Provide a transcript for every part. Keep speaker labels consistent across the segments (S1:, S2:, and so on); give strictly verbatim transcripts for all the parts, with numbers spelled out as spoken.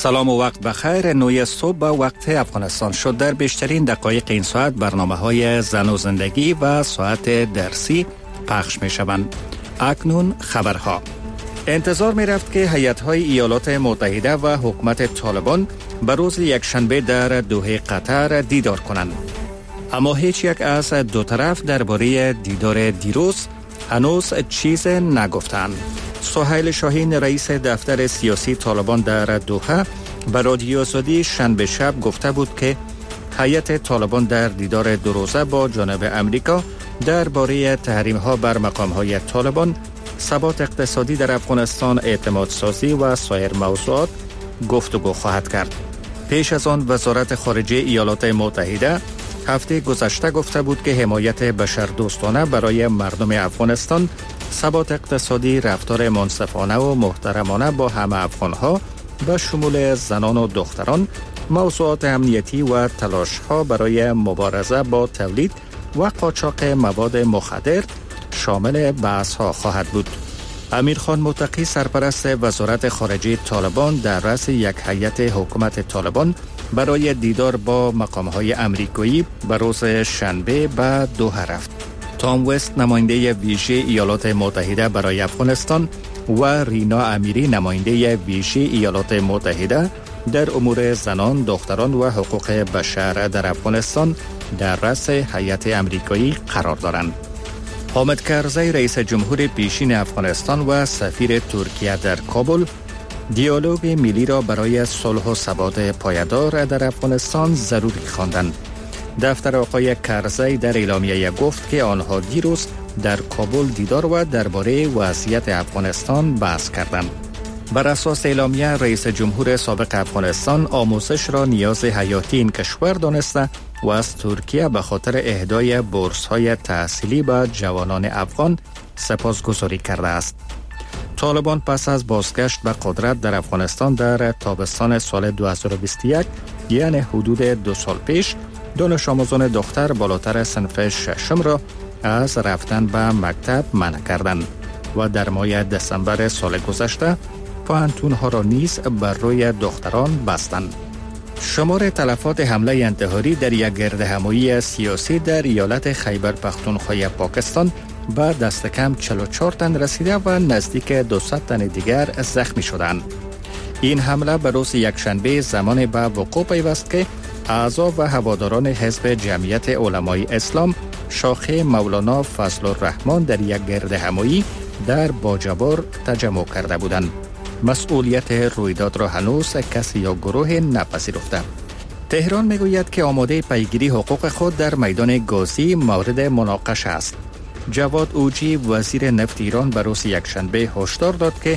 S1: سلام و وقت بخیر. نوی صبح به وقت افغانستان شد. در بیشترین دقایق این ساعت برنامه های زن و زندگی و ساعت درسی پخش می شوند. اکنون خبرها. انتظار می رفت که هیئت‌های ایالات متحده و حکومت طالبان به روز یکشنبه در دوحه قطر دیدار کنند. اما هیچ یک از دو طرف درباره دیدار دیروز هنوز چیز نگفتند. سهیل شاهین رئیس دفتر سیاسی طالبان در دوحه به رادیو آزادی شنبه شب گفته بود که هیئت طالبان در دیدار دو روزه با جانب امریکا درباره تحریم‌ها بر مقام‌های طالبان، ثبات اقتصادی در افغانستان، اعتماد سازی و سایر موضوعات گفتگو خواهد کرد. پیش از آن وزارت خارجه ایالات متحده هفته گذشته گفته بود که حمایت بشردوستانه برای مردم افغانستان، ثبات اقتصادی، رفتار منصفانه و محترمانه با همه افغانها به شمول زنان و دختران، موضوعات امنیتی و تلاش‌ها برای مبارزه با تولید و قاچاق مواد مخدر شامل بحث‌ها خواهد بود. امیرخان متقی سرپرست وزارت خارجه طالبان در رأس یک هیئت حکومت طالبان برای دیدار با مقام‌های امریکایی به روز شنبه به دوحه رفت. تام وست نماینده ویژه ایالات متحده برای افغانستان و رینا امیری نماینده ویژه ایالات متحده در امور زنان، دختران و حقوق بشر در افغانستان در رأس هیئت امریکایی قرار دارند. حامد کرزی رئیس جمهور پیشین افغانستان و سفیر ترکیه در کابل دیالوگ ملی را برای صلح و ثبات پایدار در افغانستان ضروری خواندند. دفتر آقای کرزی در اعلامیه گفت که آنها دیروز در کابل دیدار و درباره وضعیت افغانستان بحث کردند. بر اساس اعلامیه رئیس جمهور سابق افغانستان آموزش را نیاز حیاتی این کشور دانسته و از ترکیه به خاطر اهدای بورس‌های تحصیلی به جوانان افغان سپاسگزاری کرده است. طالبان پس از بازگشت به قدرت در افغانستان در تابستان سال دو هزار و بیست و یک، یعنی حدود دو سال پیش، دانش آموزان دختر بالاتر صنف ششم را از رفتن به مکتب منع کردند و در ماه دسامبر سال گذشته پوهنتون‌ها را نیز بر روی دختران بستند. شمار تلفات حمله انتحاری در یک گردهمایی سیاسی در ایالت خیبر پختونخوا پاکستان به دست کم چهل و چهار تن رسیده و نزدیک دویست تن دیگر زخمی شدند. این حمله به روز یکشنبه زمان به وقوع پیوست که اعضا و هواداران حزب جمعیت علمای اسلام شاخه مولانا فضل الرحمن در یک گردهمایی در باجوار تجمع کرده بودند. مسئولیت رویداد را هنوز کسی یا گروه نپذیرفته. تهران میگوید که آماده پیگیری حقوق خود در میدان گازی مورد مناقشه است. جواد اوجی وزیر نفت ایران به روز یکشنبه هشدار داد که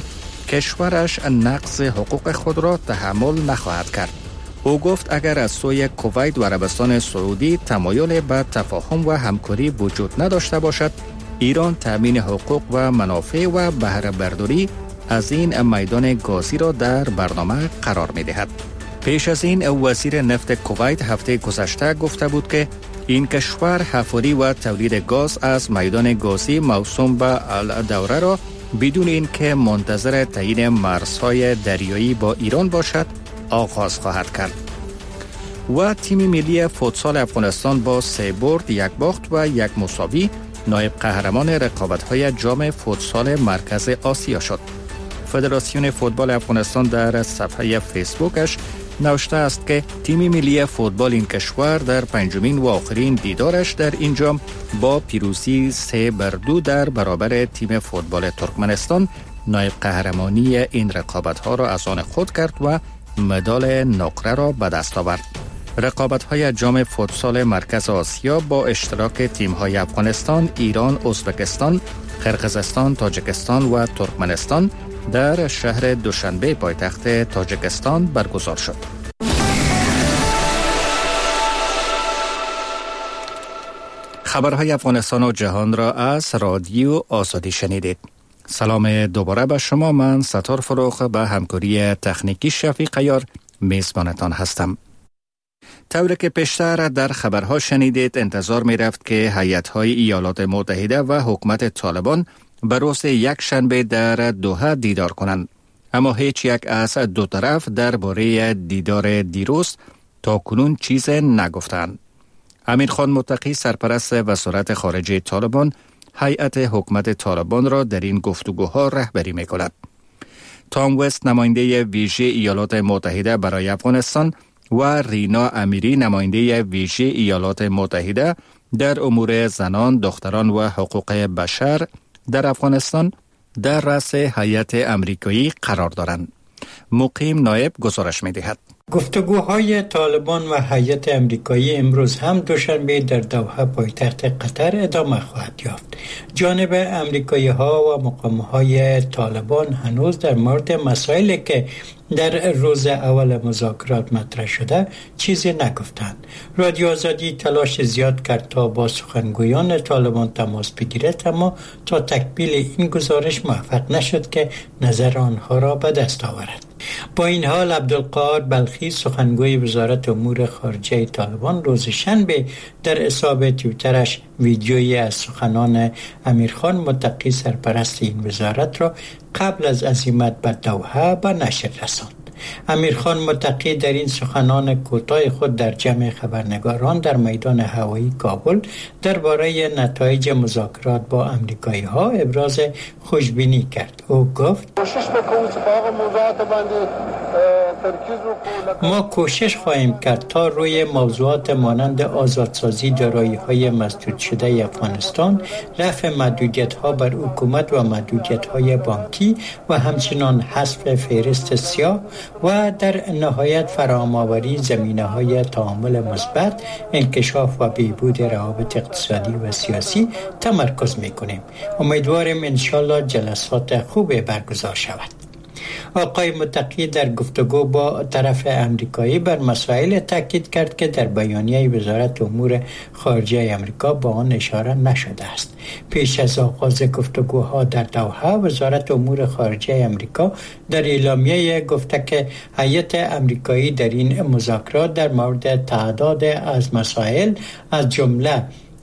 S1: کشورش نقض حقوق خود را تحمل نخواهد کرد. او گفت اگر از سوی کویت و عربستان سعودی تمایل به تفاهم و همکاری وجود نداشته باشد، ایران تامین حقوق و منافع و بهره برداری از این میدان گازی را در برنامه قرار می دهد. پیش از این وزیر نفت کویت هفته گذشته گفته بود که این کشور حفاری و تولید گاز از میدان گازی موسوم به الدوره را بدون اینکه منتظر تعیین مرزهای دریایی با ایران باشد آغاز خواهد کرد. و تیم ملی فوتسال افغانستان با سه برد، یک باخت و یک مساوی نایب قهرمان رقابت‌های جام فوتسال مرکز آسیا شد. فدراسیون فوتبال افغانستان در صفحه فیسبوکش نوشته است که تیم ملی فوتبال این کشور در پنجمین و آخرین دیدارش در این جام با پیروزی سه بر دو در برابر تیم فوتبال ترکمنستان نایب قهرمانی این رقابت‌ها را از آن خود کرد و مدال نقره را به دست آورد. رقابت‌های جام فوتسال مرکز آسیا با اشتراک تیم‌های افغانستان، ایران، ازبکستان، قرقیزستان، تاجیکستان و ترکمنستان در شهر دوشنبه پایتخت تاجیکستان برگزار شد. خبرهای افغانستان و جهان را از رادیو آزادی شنیدید. سلام دوباره به شما. من ستار فروخ به همکاری تکنیکی شفیق عیار میزبانتان هستم. طوری که پیشتر در خبرها شنیدید، انتظار می رفت که هیئت‌های ایالات متحده و حکومت طالبان به روز یک شنبه در دوحه دیدار کنند. اما هیچ یک از دو طرف درباره دیدار دیروز تا کنون چیز نگفتند. امیر خان متقی سرپرست وزارت خارجه طالبان هیئت حکومت طالبان را در این گفتگوها رهبری می‌کند. تام وست نماینده ویژه ایالات متحده برای افغانستان و رینا امیری نماینده ویژه ایالات متحده در امور زنان، دختران و حقوق بشر در افغانستان در رأس هیئت امریکایی قرار دارند. مقیم نایب گزارش می‌دهد.
S2: گفتگوهای طالبان و هیئت امریکایی امروز هم دوشنبه در دوحه پایتخت قطر ادامه خواهد یافت. جانب امریکایی ها و مقام های طالبان هنوز در مورد مسائلی که در روز اول مذاکرات مطرح شده چیزی نگفتند. رادیو آزادی تلاش زیاد کرد تا با سخنگویان طالبان تماس بگیرد، اما تا تکمیل این گزارش موفق نشد که نظر آنها را به دست آورد. با این حال عبدالقاهر بلخی سخنگوی وزارت امور خارجه طالبان روز شنبه در حساب توییترش ویدیویی از سخنان امیرخان متقی سرپرست این وزارت را قبل از عزیمت به دوحه به نشر رساند. امیرخان متقی در این سخنان کوتاه خود در جمع خبرنگاران در میدان هوایی کابل درباره نتایج مذاکرات با امریکایی ها ابراز خوشبینی کرد. او گفت: ما کوشش خواهیم کرد تا روی موضوعات مانند آزادسازی دارایی‌های مسدود شده افغانستان، رفع محدودیت‌ها بر حکومت و محدودیت‌های بانکی و همچنین حذف فهرست سیاه و در نهایت فراهم‌آوری زمینه‌های تعامل مثبت، انکشاف و بهبود روابط اقتصادی و سیاسی تمرکز می‌کنیم. امیدواریم انشالله جلسات خوب برگزار شود. آقای متقی در گفتگو با طرف امریکایی بر مسائل تاکید کرد که در بیانیه وزارت امور خارجه امریکا با آن اشاره نشده است. پیش از آغاز گفتگوها در دوحه، وزارت امور خارجه امریکا در اعلامیه گفته که هیئت امریکایی در این مذاکرات در مورد تعداد از مسائل از جمله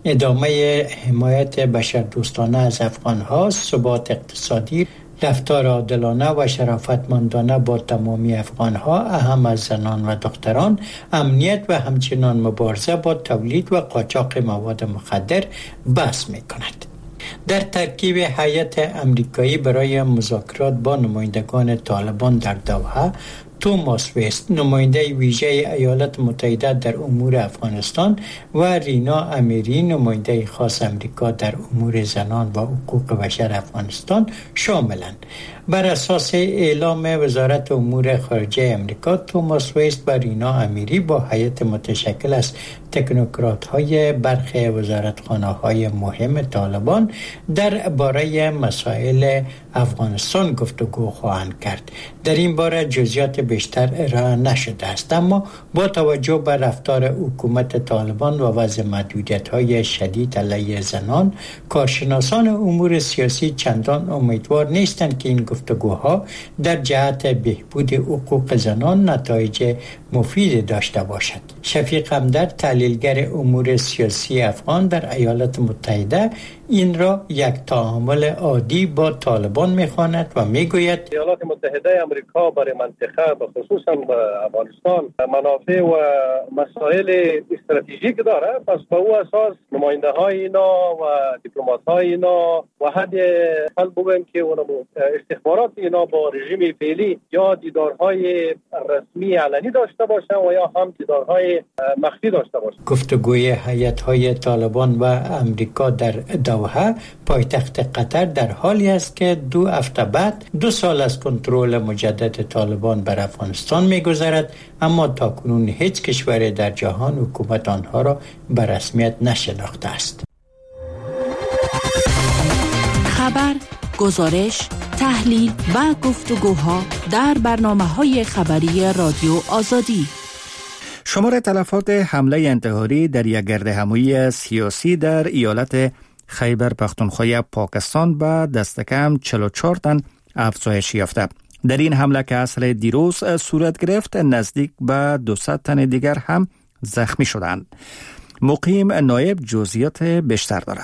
S2: ادامه حمایت بشردوستانه از افغان‌ها، ثبات اقتصادی، رفتار عادلانه و شرافتمندانه با تمامی افغان‌ها، اهم از زنان و دختران، امنیت و همچنین مبارزه با تولید و قاچاق مواد مخدر بحث می‌کند. در ترکیب هیئت امریکایی برای مذاکرات با نمایندگان طالبان در دوحه، توماس وست نماینده ویژه ایالات متحده در امور افغانستان و رینا امیری نماینده خاص امریکا در امور زنان و حقوق بشر افغانستان شاملند. بر اساس اعلام وزارت امور خارجه امریکا، توماس وست و رینا امیری با هیئت متشکل از تکنوکرات‌های برخی وزارتخانه‌های مهم طالبان در باره مسائل افغانستان گفتگو خواهند کرد. در این باره جزئیات بیشتر ارائه نشده است، اما با توجه به رفتار حکومت طالبان و وضع محدودیت‌های شدید علیه زنان، کارشناسان امور سیاسی چندان امیدوار نیستند که این گفتگوها در جهت بهبود حقوق زنان نتایج مفید داشته باشد. شفیق همدرد، تحلیلگر امور سیاسی افغان در ایالات متحده، این را یک تعامل عادی با طالبان می‌خواند و می‌گوید
S3: ایالات متحده آمریکا برای منطقه و خصوصا افغانستان منافع و مسائل استراتژیک داره، پس به او اساس نماینده‌های اینا و دیپلمات‌های اینا و حد حال بگویم که استخبارات اینا با رژیم فعلی یا دیدارهای رسمی علنی داشته باشند و یا هم دیدارهای مخفی داشته باشند.
S2: گفتگوی هیئت‌های طالبان و امریکا در دوحه پایتخت قطر در حالی است که دو هفته بعد دو سال از کنترل مجدد طالبان بر افغانستان می‌گذرد، اما تاکنون هیچ کشور در جهان حکومت آنها را به رسمیت نشناخته است.
S4: خبر، گزارش، تحلیل و گفتگوها در برنامه‌های خبری رادیو آزادی.
S1: شمار تلفات حمله انتحاری در یک گردهمایی سیاسی در ایالت خیبر پختونخوا پاکستان به دست کم چهل و چهار تن افزایش یافته. در این حمله که اصل دیروز صورت گرفت، نزدیک به دویست تن دیگر هم زخمی شدند. مقیم نایب جزئیات بیشتر دارد.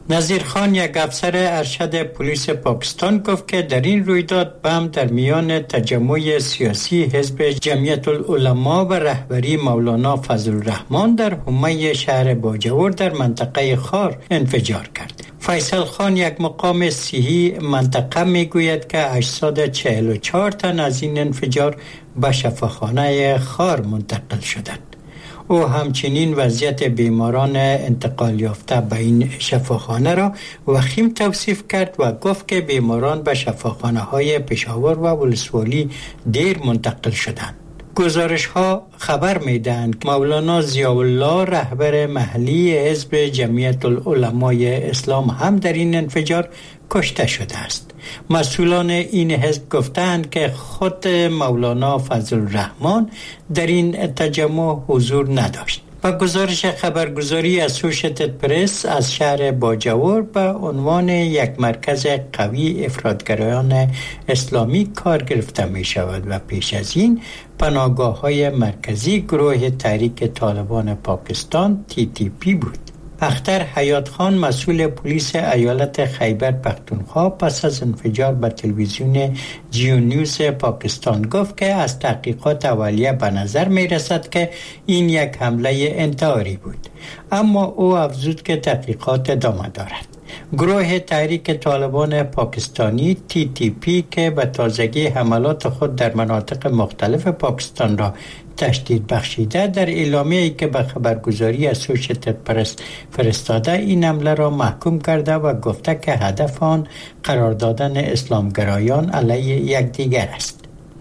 S2: نظیر خان، یک افسر ارشد پلیس پاکستان، گفت که در این رویداد بم در میان تجمع سیاسی حزب جمعیت العلما و رهبری مولانا فضل الرحمن در حومه شهر باجوور در منطقه خار انفجار کرد. فیصل خان، یک مقام صحی منطقه، میگوید که هشتصد و چهل و چهار تن از این انفجار به شفاخانه خار منتقل شدند. او همچنین وضعیت بیماران انتقال یافته به این شفاخانه را وخیم توصیف کرد و گفت که بیماران به شفاخانه های پشاور و ولسوالی دیر منتقل شدند. گزارش ها خبر میدهند که مولانا ضیاءالله، رهبر محلی حزب جمعیت العلمای اسلام، هم در این انفجار کشته شده است. مسئولان این حزب گفتند که خود مولانا فضل الرحمن در این تجمع حضور نداشت. با گزارش خبرگزاری اسوشیتد پرس از شهر باجوور به عنوان یک مرکز قوی افراطگرایان اسلامی کار گرفته می شود و پیش از این پناهگاه‌های مرکزی گروه تحریک طالبان پاکستان تی تی پی بود. اختر حیات خان، مسئول پلیس ایالت خیبر پختونخوا، پس از انفجار به تلویزیون جیو نیوز پاکستان گفت که از تحقیقات اولیه به نظر می رسد که این یک حمله انتحاری بود، اما او افزود که تحقیقات ادامه دارد. گروه تحریک طالبان پاکستانی تی تی پی که به تازگی حملات خود در مناطق مختلف پاکستان را تشدید بخشیده، در اعلامیه‌ای که به خبرگزاری اسوشیتد پرس فرستاده این حمله را محکوم کرده و گفته که هدف آن قرار دادن اسلامگرایان علیه یکدیگر است.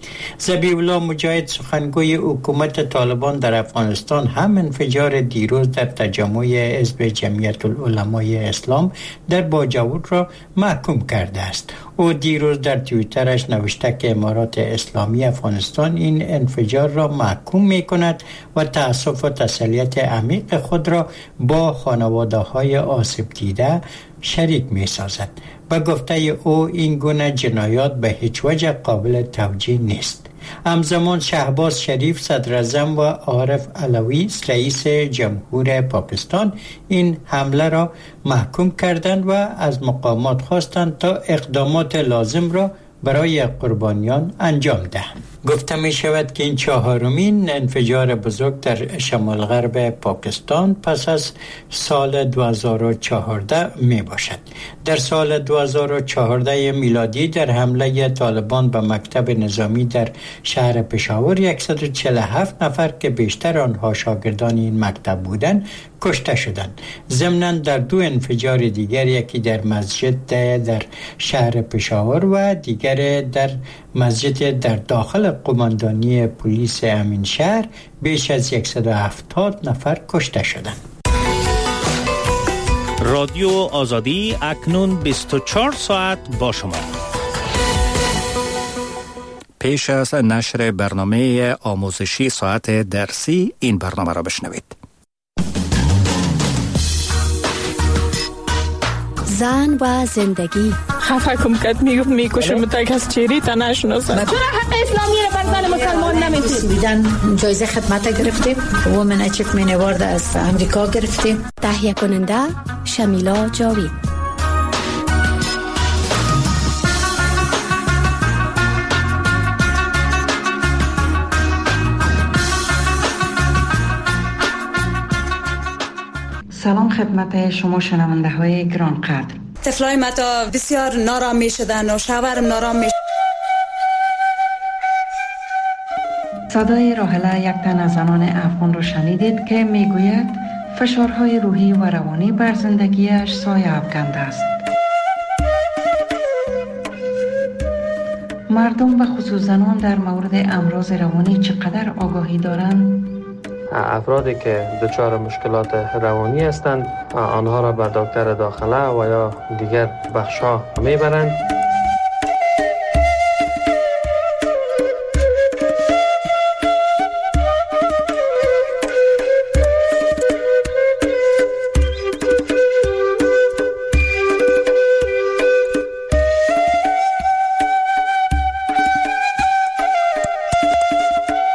S2: ذبیح الله مجاهد، سخنگوی حکومت طالبان در افغانستان، هم انفجار دیروز در تجمع حزب جمعیت العلمای اسلام در باجوور را محکوم کرده است. او دیروز در توییترش نوشته که امارات اسلامی افغانستان این انفجار را محکوم می کند و تأسف و تسلیت عمیق خود را با خانواده‌های آسیب دیده شریک می سازد. به گفته او این گونه جنایات به هیچ وجه قابل توجیه نیست. همزمان شهباز شریف، صدراعظم، و عارف علوی، رئیس جمهور پاکستان، این حمله را محکوم کردند و از مقامات خواستند تا اقدامات لازم را برای قربانیان انجام دهند. گفته می شود که این چهارمین انفجار بزرگ در شمال غرب پاکستان پس از سال دو هزار و چهارده می باشد. در سال دو هزار و چهارده میلادی در حمله طالبان به مکتب نظامی در شهر پشاور صد و چهل و هفت نفر که بیشتر آنها شاگردان این مکتب بودند کشته شدند. ضمناً در دو انفجار دیگر، یکی در مسجد در شهر پشاور و دیگر در مسجد در داخل قماندانی پلیس امین شهر، بیش از صد و هفتاد نفر کشته شدند.
S1: رادیو آزادی اکنون بیست و چهار ساعت با شما. پیش از نشر برنامه آموزشی ساعت درسی، این برنامه را بشنوید.
S5: زن و زندگی.
S6: خفه کم کت میگفت میکشم تا از چیری تا نشناسم.
S7: چرا حق اسلامی رو بر زن مسلمان نمیدید؟
S5: سویدن جایزه خدمت گرفتیم، وومن اچیومنت اوارد از امریکا گرفتیم. تهیه کننده شمیلا جاوید.
S8: سلام خدمت شما شنونده های گران قدر.
S9: طفلای متا بسیار نارام می شدن و شوهرم نارام می.
S8: صدای راحله، یک تن از زنان افغان رو شنیدید که می گوید فشارهای روحی و روانی بر زندگیش سایه افکنده است. مردم و خصوص زنان در مورد امراض روانی چقدر آگاهی دارند؟
S10: افرادی که دچار مشکلات روانی هستند آنها را به دکتر داخله و یا دیگر بخش‌ها میبرند.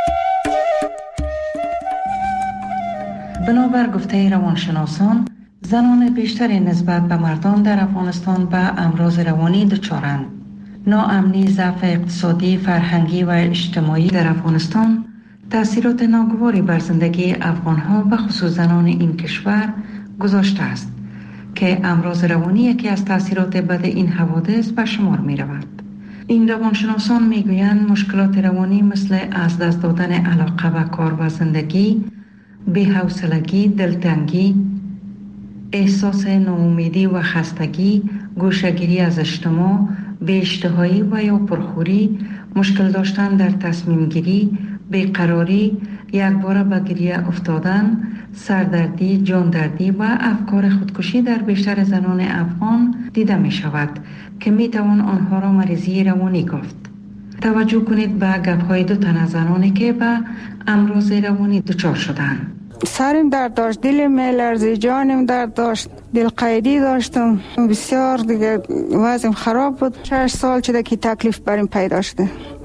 S8: بنابر گفته روانشناسان، زنان بیشتری نسبت به مردان در افغانستان به امراض روانی دچارند. ناامنی، ضعف اقتصادی، فرهنگی و اجتماعی در افغانستان تأثیرات ناگواری بر زندگی افغانها و خصوص زنان این کشور گذاشته است که امراض روانی یکی از تأثیرات بد این حوادث به شمار می رود. این روانشناسان می گویند مشکلات روانی مثل از دست دادن علاقه به کار و زندگی، بی‌حوصلگی، دلتنگی، احساس ناامیدی و خستگی، گوشه‌گیری از اجتماع، بی‌اشتهایی و یا پرخوری، مشکل داشتن در تصمیم گیری، بیقراری، یکباره به گریه افتادن، سردردی، جاندردی و افکار خودکشی در بیشتر زنان افغان دیده می شود که می توان آنها را مریضی روانی گفت. توجه کنید به گپ‌های دو تن از زنانی که به امراض روانی دچار شدند.
S11: سرم درد داشت، دلم میلرزید، جانم درد داشت، دل قیدی داشتم، بسیار دیگه وضعم خراب بود. شش سال شده که تکلیف بریم پیدا شده.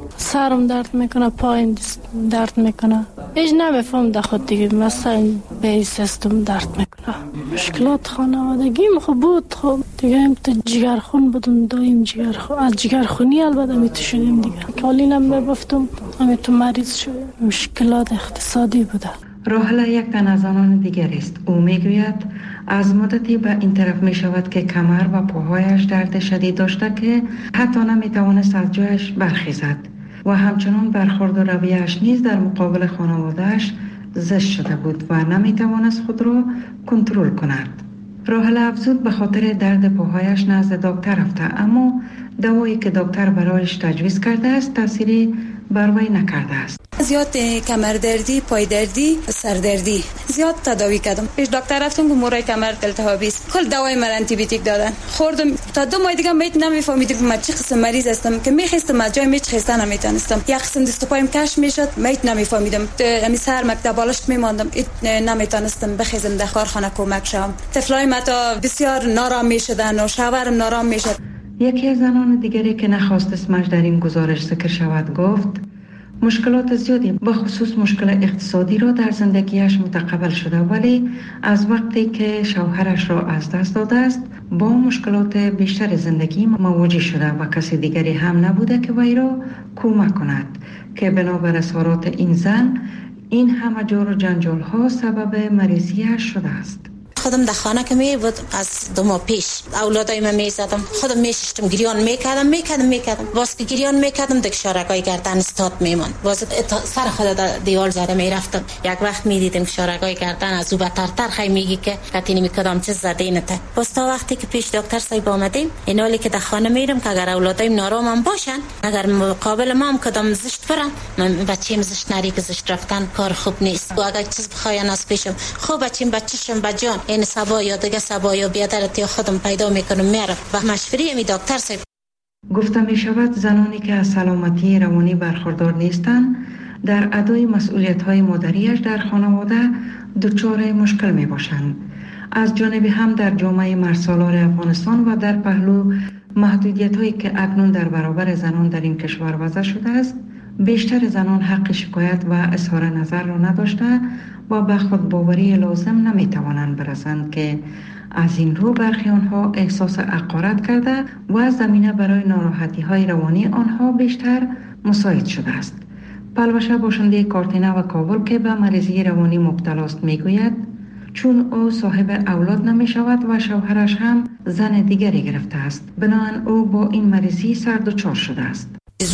S6: سرم درد میکنه، پایم درد میکنه، هیچ نمیفهم در خود دیگه، مثلا به سیستم درد میکنه. مشکلات خانوادگیم خوب بود، خب دیگه هم تو جگرخون بودم، دایم جگرخون، از جگرخونی البته میتو شدیم دیگه، کالینم میبفتم، همه تو مریض شدیم. مشکلات اقتصادی بوده.
S8: راحله یک تن از زنان دیگر است. او میگوید از مدتی به این طرف می شود که کمر و پاهایش درد شدید داشته که حتی نمی توانست از جایش برخیزد و همچنان برخورد و رویه‌اش نیز در مقابل خانواده‌اش زشت شده بود و نمی توانست خود را کنترل کند. راحله افزود به خاطر درد پاهایش نزد دکتر رفته، اما دوایی که دکتر برایش تجویز کرده است تأثیری بر وی نکرده است.
S9: زیاد کمر دردی، پای دردی، سر دردی زیاد تداوی کردم. پیش دکتر رفتم که مورای کمر التهابی است. کل دوای من آنتی بیوتیک دادن. خوردم تا دو ماه دیگه میت نمیفهمیدم من چه قسم مریض هستم که میخواستم از جای میچ خسته نمیتونستم. یک قسم دست و پایم کش میشد، میت نمیفهمیدم. همین سر مکتب بالشت میماندم، نمیتونستم بخیزم در کارخانه کمک شوم. طفلای ما تا بسیار نارام میشدن و شوهرم نارام میشد.
S8: یکی از زنان دیگری که نخواست اسمش در این گزارش ذکر شود گفت مشکلات زیادی به خصوص مشکل اقتصادی را در زندگیش متقبل شده، ولی از وقتی که شوهرش را از دست داده است با مشکلات بیشتر زندگی مواجه شده و کسی دیگری هم نبوده که وی را کمک کند که بنابر اظهارات این زن این همه جور و جنجال ها سبب مریضیش شده است.
S12: خودم در خانه که می بود از دو ماه پیش اولادای من می زدم، خودم می ششتم، گریان می کردم می کردم می کردم باز که گریان می کردم دیگه شارگای گردن استاد میمون، باز سر خود در دیوار زده می رفتم. یک وقت می دیدم شارگای گردن از او بترتر خیلی میگی که کتی نمی کدام چیز زده اینته. باز تا وقتی که پیش دکتر صاحب آمدیم این حالی که در خانه میرم که اگر اولادایم نارامم باشن، اگر مقابل ما هم کدام زشت برن، من بچه‌م زشت نری که زشت رفتن کار خوب نیست و اگر چیز بخواین از پیشم خوب بچه‌م بچه‌شم بجان این سبا یا دیگه سبا یا بیادرتی خودم پیدا میکنم میرم و مشوری می دکتر صاحب.
S8: گفته می شود زنانی که از سلامتی روانی برخوردار نیستند در ادای مسئولیت های مادریش در خانواده دچار مشکل می باشند. از جانب هم در جامعه مرسالار افغانستان و در پهلو محدودیت هایی که اکنون در برابر زنان در این کشور وضع شده است، بیشتر زنان حق شکایت و اظهار نظر را نداشته و به خود باوری لازم نمی توانند برسند که از این رو برخی آنها احساس حقارت کرده و زمینه برای ناراحتی های روانی آنها بیشتر مساعد شده است. پلوشه باشنده کارتینه و کابل که به مریضی روانی مبتلا است می گوید چون او صاحب اولاد نمی شود و شوهرش هم زن دیگری گرفته است، بنابراین او با این مریضی سر دچار شده است.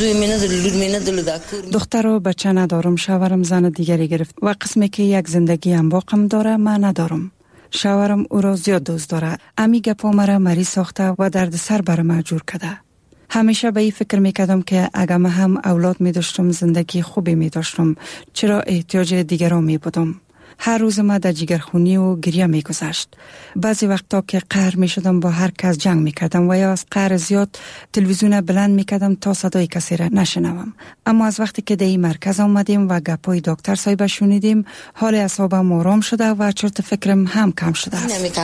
S13: دختر و بچه ندارم، شوهرم زن دیگری گرفت و قسمی که یک زندگی هم باقم داره من ندارم. شوهرم او را زیاد دوست داره، امی گپا مرا مریض ساخته و درد سر بر من جور کرده. همیشه به این فکر میکردم که اگر من هم اولاد می داشتم زندگی خوبی می داشتم، چرا احتیاج دیگران می بودم. هر روز ما در جگرخونی و گریه می گذشت. بعضی وقتا که قهر می شدم با هر کس جنگ می کردم و یا از قهر زیاد تلویزیون بلند می کردم تا صدای کسی را نشنوم. اما از وقتی که در این مرکز آمدیم و گپای دکتر صاحب شنیدیم، حال اعصابم آرام شده و چرت فکرم هم کم شده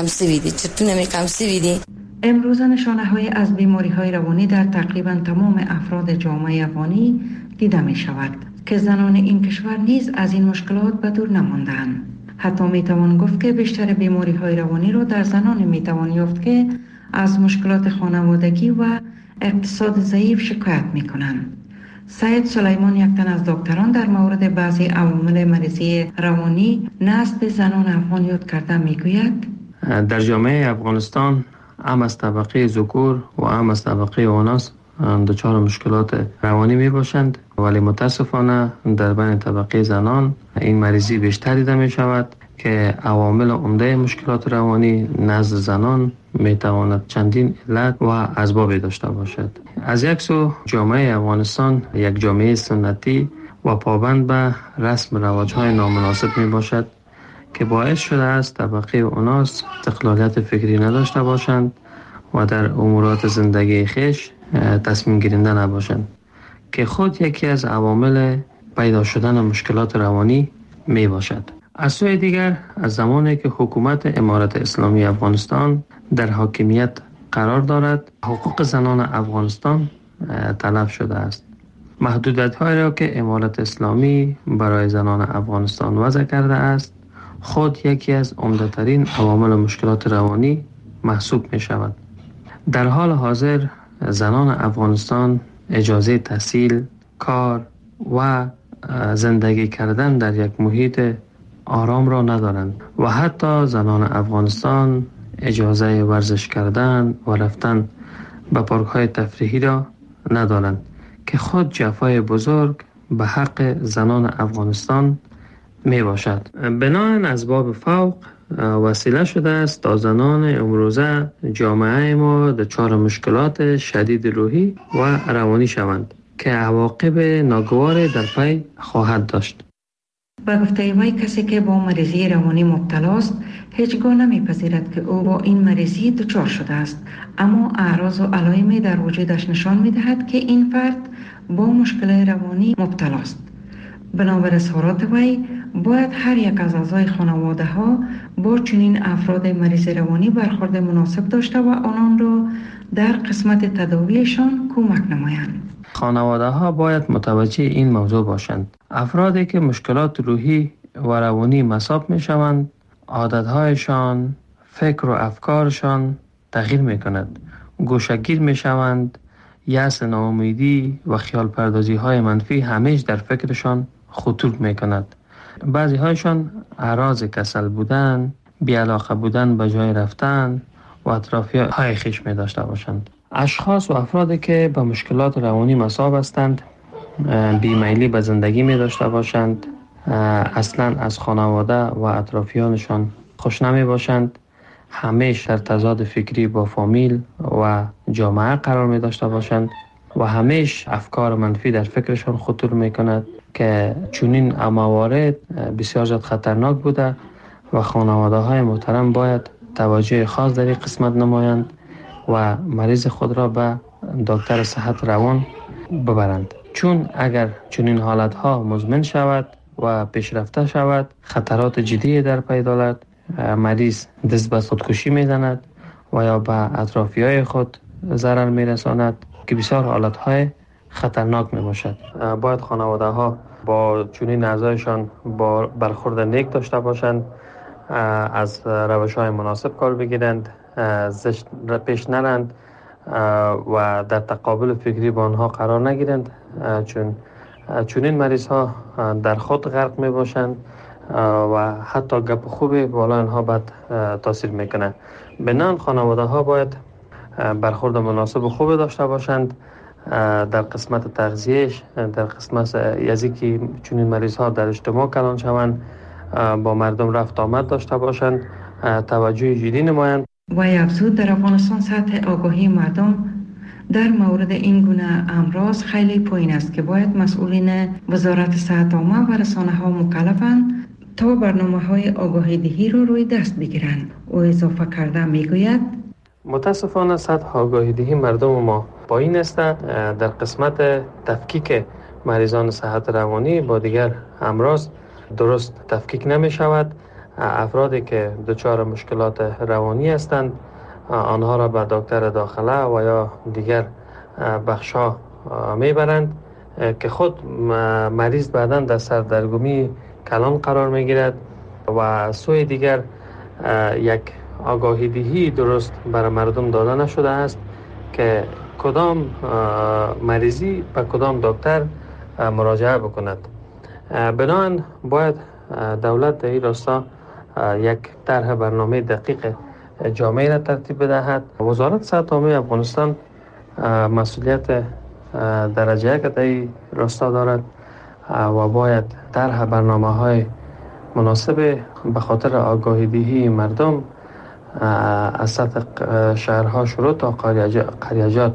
S13: است.
S8: امروز نشانه های از بیماری های روانی در تقریبا تمام افراد جامعه افغانی دیده می شود که زنان این کشور نیز از این مشکلات به دور نماندند. حتی می توان گفت که بیشتر بیماری های روانی را در زنان می توان یافت که از مشکلات خانوادگی و اقتصاد ضعیف شکایت می کنند. سید سلیمان، یک تن از دکتران، در مورد بعضی عوامل مریضی روانی نزد زنان افغان یاد کرده می گوید
S10: در جامعه افغانستان هم از طبقه ذکور و هم از طبقه اناث دچار مشکلات روانی می باشند، ولی متاسفانه در بین طبقه زنان این مریضی بیشتر دیده می شود که عوامل عمده مشکلات روانی نزد زنان می تواند چندین علت و اسباب داشته باشد. از یک سو جامعه افغانستان یک جامعه سنتی و پابند به رسم رواج‌های نامناسب می باشد که باعث شده است طبقه اناث استقلالیت فکری نداشته باشند و در امورات زندگی خیش تصمیم گیرنده نباشند که خود یکی از عوامل پیدا شدن مشکلات روانی می باشد. از سوی دیگر از زمانی که حکومت امارت اسلامی افغانستان در حاکمیت قرار دارد، حقوق زنان افغانستان تلف شده است. محدودیت‌هایی را که امارت اسلامی برای زنان افغانستان وضع کرده است خود یکی از عمده‌ترین عوامل مشکلات روانی محسوب می شود. در حال حاضر زنان افغانستان اجازه تحصیل، کار و زندگی کردن در یک محیط آرام را ندارند و حتی زنان افغانستان اجازه ورزش کردن و رفتن به پارک‌های تفریحی را ندارند که خود جفای بزرگ به حق زنان افغانستان می باشد. بناهن اسباب فوق وسیله شده است تا زنان امروزه جامعه ما دچار مشکلات شدید روحی و روانی شوند که عواقب ناگواری در پی خواهد داشت.
S8: با گفته وی کسی که با مریضی روانی مبتلا است هیچگاه نمیپذیرد که او با این مریضی دچار شده است، اما اعراض و علائمی در وجودش نشان میدهد که این فرد با مشکل روانی مبتلا است. بنابر اظهارات وی باید هر یک از اعضای خانواده ها با چنین افراد مریض روانی برخورد مناسب داشته و آنان را در قسمت تداویشان کمک نمایند.
S10: خانواده ها باید متوجه این موضوع باشند. افرادی که مشکلات روحی و روانی مصاب می شوند، عادتهایشان، فکر و افکارشان تغییر می کند. گوشه‌گیر می شوند، یأس، ناامیدی و خیال پردازی های منفی همیشه در فکرشان خطور می کند. بعضی هایشان اعراض کسل بودن، بی‌علاقه بودن به جای رفتن و اطرافی های خیش می داشته باشند. اشخاص و افرادی که به مشکلات روانی مصاب هستند بیمیلی به زندگی می داشته باشند، اصلا از خانواده و اطرافیانشان خوش نمی باشند، همیشه در تضاد فکری با فامیل و جامعه قرار می داشته باشند و همیشه افکار منفی در فکرشان خطور می کند که چنین موارد بسیار زیاد خطرناک بوده و خانواده های محترم باید توجه خاص در این قسمت نمایند و مریض خود را به دکتر صحت روان ببرند، چون اگر چنین حالت ها مزمن شود و پیشرفته شود خطرات جدی در پی دارد. مریض دست به خودکشی میزند و یا به اطرافی های خود ضرر میرساند که بسیار حالت های خطرناک می باشد. باید خانواده ها با چنین اعضایشان با برخورد نیک داشته باشند، از روش های مناسب کار بگیرند، زشت پیش نرند و در تقابل فکری با آنها قرار نگیرند، چون چنین مریض ها در خود غرق می باشند و حتی گپ خوبی بالا آنها بد تاثیر میکنه. بنان خانواده ها باید برخورد مناسب و خوب داشته باشند در قسمت تغذیهش، در قسمت یزی که چنین مریض ها در اجتماع کلان شوند، با مردم رفت آمد داشته باشند، توجه جدی نمایند.
S8: و افزود در افغانستان سطح آگاهی مردم در مورد این گونه امراض خیلی پایین است که باید مسئولین وزارت صحت عامه و رسانه ها مکلفند تا برنامه های آگاهی دهی رو روی دست بگیرند. او اضافه کرده میگوید
S10: متاسفانه سطح آگاهی دهی مردم ما پایین است. در قسمت تفکیک مریضان صحت روانی با دیگر امراض درست تفکیک نمی شود. افرادی که دچار مشکلات روانی هستند آنها را به دکتر داخله و یا دیگر بخش‌ها میبرند که خود مریض بعداً در سردرگمی کلان قرار میگیرد و سوی دیگر یک آگاهی دهی درست برای مردم داده نشده است که کدام مریضی به کدام دکتر مراجعه بکند. بنابراین باید دولت در این راستا یک طرح برنامه دقیق جامعه را ترتیب بدهد. وزارت صحت عامه افغانستان مسئولیت درجه یک در این راستا دارد و باید طرح برنامه های مناسب به خاطر آگاهی دهی مردم از سطح شهرها شروع تا قریجات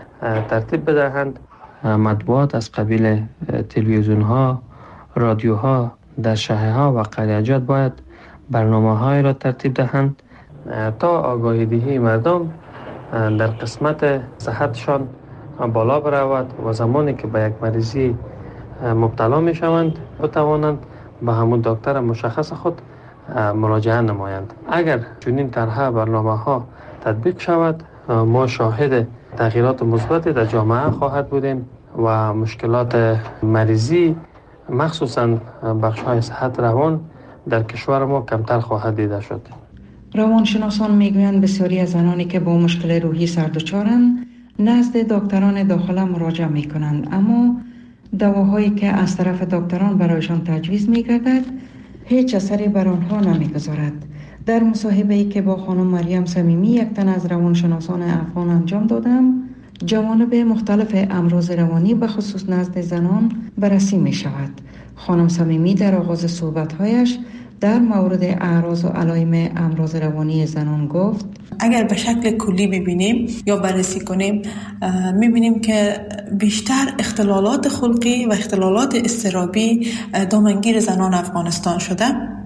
S10: ترتیب بدهند. مطبوعات از قبیل تلویزیون ها، رادیو ها در شهرها و قریجات باید برنامه های را ترتیب دهند تا آگاهی دهی مردم در قسمت صحتشان بالا برود و زمانی که به یک مریضی مبتلا می شوند بتوانند به همون دکتر مشخص خود مراجعه نمایند. اگر چنین طرح برنامه ها تطبیق شود ما شاهد تغییرات مثبتی در جامعه خواهد بودیم و مشکلات مریضی مخصوصا بخش های صحت روان در کشور ما کمتر خواهد دیده شد.
S8: روانشناسان میگویند بسیاری از زنانی که با مشکل روحی سردچارند نزد دکتران داخله مراجعه میکنند، اما دواهایی که از طرف دکتران برایشان تجویز میگردد هیچ اثری بر آنها نمیگذارد. در مصاحبه‌ای که با خانم مریم صمیمی یک تن از روانشناسان افغان انجام دادم، جوانب مختلف امراض روانی به خصوص نزد زنان بررسی می شود. خانم صمیمی در آغاز صحبت‌هایش در مورد اعراض و علائم امراض روانی زنان گفت:
S14: اگر به شکل کلی ببینیم یا بررسی کنیم میبینیم که بیشتر اختلالات خلقی و اختلالات اضطرابی دامنگیر زنان افغانستان شده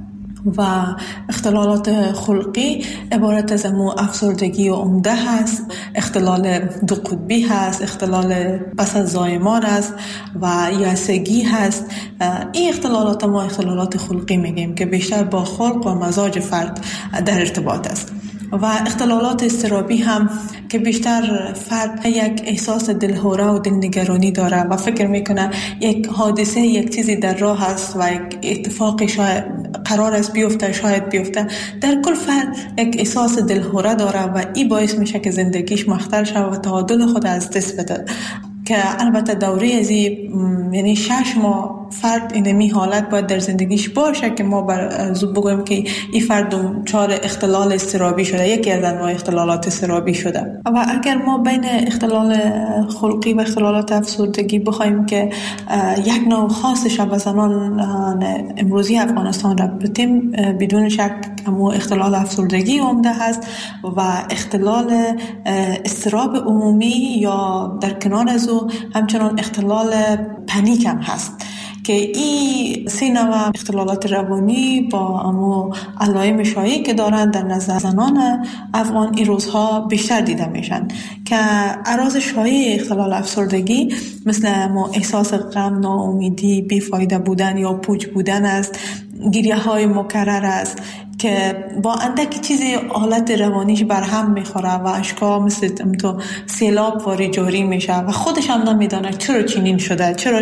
S14: و اختلالات خلقی عبارت از امو افسردگی و عمده هست، اختلال دو قطبی هست، اختلال پس از زایمان است و یأسگی هست. این اختلالات ما اختلالات خلقی میگیم که بیشتر با خلق و مزاج فرد در ارتباط است. و اختلالات اضطرابی هم که بیشتر فرد یک احساس دلهوره و دلنگرانی داره و فکر میکنه یک حادثه یک چیزی در راه است و یک اتفاقی شاید قرار است بیفته، شاید بیفته. در کل فرد یک احساس دلهوره داره و این باعث میشه که زندگیش مختل شود و تعادل خود از دست بده، که البته دوره ازی یعنی شش ماه فرد اینمی حالت باید در زندگیش باشه که ما بر زود بگویم که این فرد چهار اختلال اضطرابی شده، یکی از انواع اختلالات اضطرابی شده. و اگر ما بین اختلال خلقی و اختلالات افسردگی بخوایم که یک نوع خاصش به زنان امروزی افغانستان را بتیم، بدون شک همو اختلال افسردگی عمده هست و اختلال اضطراب عمومی یا در کنار از او همچنان اختلال پنیک هم هست که این سه نوع اختلالات روانی با امو علائم شایعی که دارن در نظر زنان افغان این روزها بیشتر دیده میشن، که اعراض شایع اختلال افسردگی مثل امو احساس غم، ناامیدی، بیفایده بودن یا پوچ بودن است، گریه های مکرر است که با اندکی چیزی حالت روانیش برهم میخوره و اشکا مثل تو سیلاب واری جاری میشه و خودش هم نمیدانه چرا چنین شده، چرا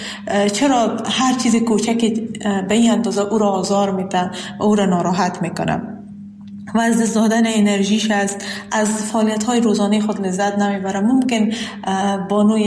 S14: چرا هر چیز کوچک به این اندازه او را آزار میده و او را ناراحت میکنه و از دست دادن انرژیش است، از فعالیت های روزانه خود لذت نمیبره. ممکن بانوی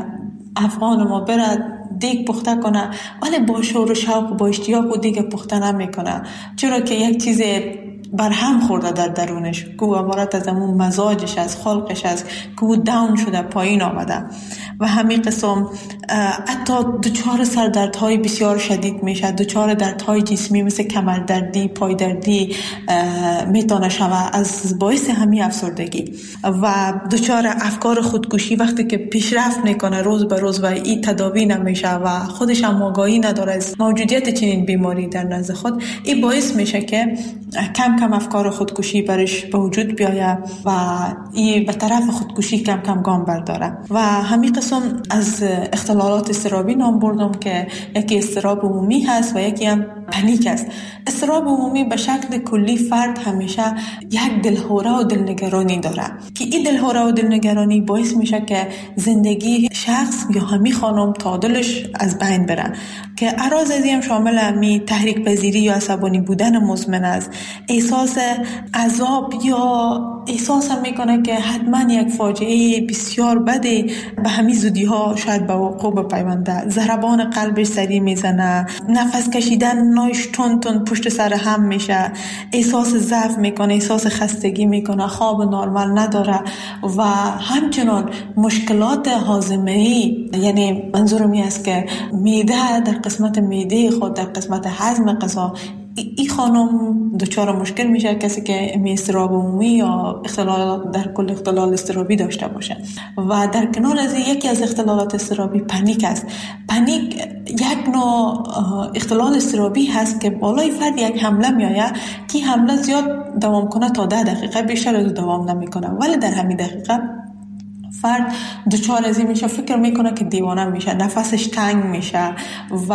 S14: افغان ما برد دیگ پخته کنه ولی با شور و شوق و با اشتیاق و دیگ پخته نمیکنه، چرا که یک چیز برهم خورده در درونش که او عبارت از همون مزاجش از خلقش است که او داون شده، پایین آمده و همین قسم حتی دچار سردردهای بسیار شدید میشه، دچار دردهای جسمی مثل کمردردی، پایدردی میتونه شود از باعث همین افسردگی و دچار افکار خودکشی وقتی که پیشرفت میکنه روز به روز و این تداوی نمیشه و خودش هم آگاهی نداره از موجودیت چنین بیماری در نزد خود. این باعث میشه که کم کم افکار خودکشی برش به وجود بیاید و این به طرف خودکشی کم کم گام برداره. و همین قسم از اختلالات اضطرابی نام بردم که یکی اضطراب عمومی هست و یکی هم پنیک است. اضطراب عمومی به شکل کلی فرد همیشه یک دلهوره و دلنگرانی داره که این دلهوره و دلنگرانی باعث میشه که زندگی شخص یا همین خانم تعادلش از بین بره، که اعراض از این شامل همی تحریک پذیری یا عصبانی بودن مزمن است، احساس عذاب یا احساس هم میکنه که حتما یک فاجعه بسیار بده به همین زودی ها شاید به وقوع بپیونده، ضربان قلبش سریع میزنه، نفس کشیدن نایش تون تون پشت سر هم میشه، احساس ضعف میکنه، احساس خستگی میکنه، خواب نرمال نداره و همچنان مشکلات هاضمه‌ای، یعنی منظورم این است که معده در قسمت معده خود در قسمت هضم غذا این خانم دچار مشکل میشه، کسی که اضطراب عمومی یا اختلال در کل اختلال اضطرابی داشته باشه. و در کنار از یکی از اختلالات اضطرابی پنیک است. پنیک یک نوع اختلال اضطرابی هست که بالای فرد یک حمله میآید که حمله زیاد دوام کنه تا ده دقیقه، بیشتر از دوام نمیکنه، ولی در همین دقیقه فرد دچار از این میشه، فکر میکنه که دیوانه میشه، نفسش تنگ میشه و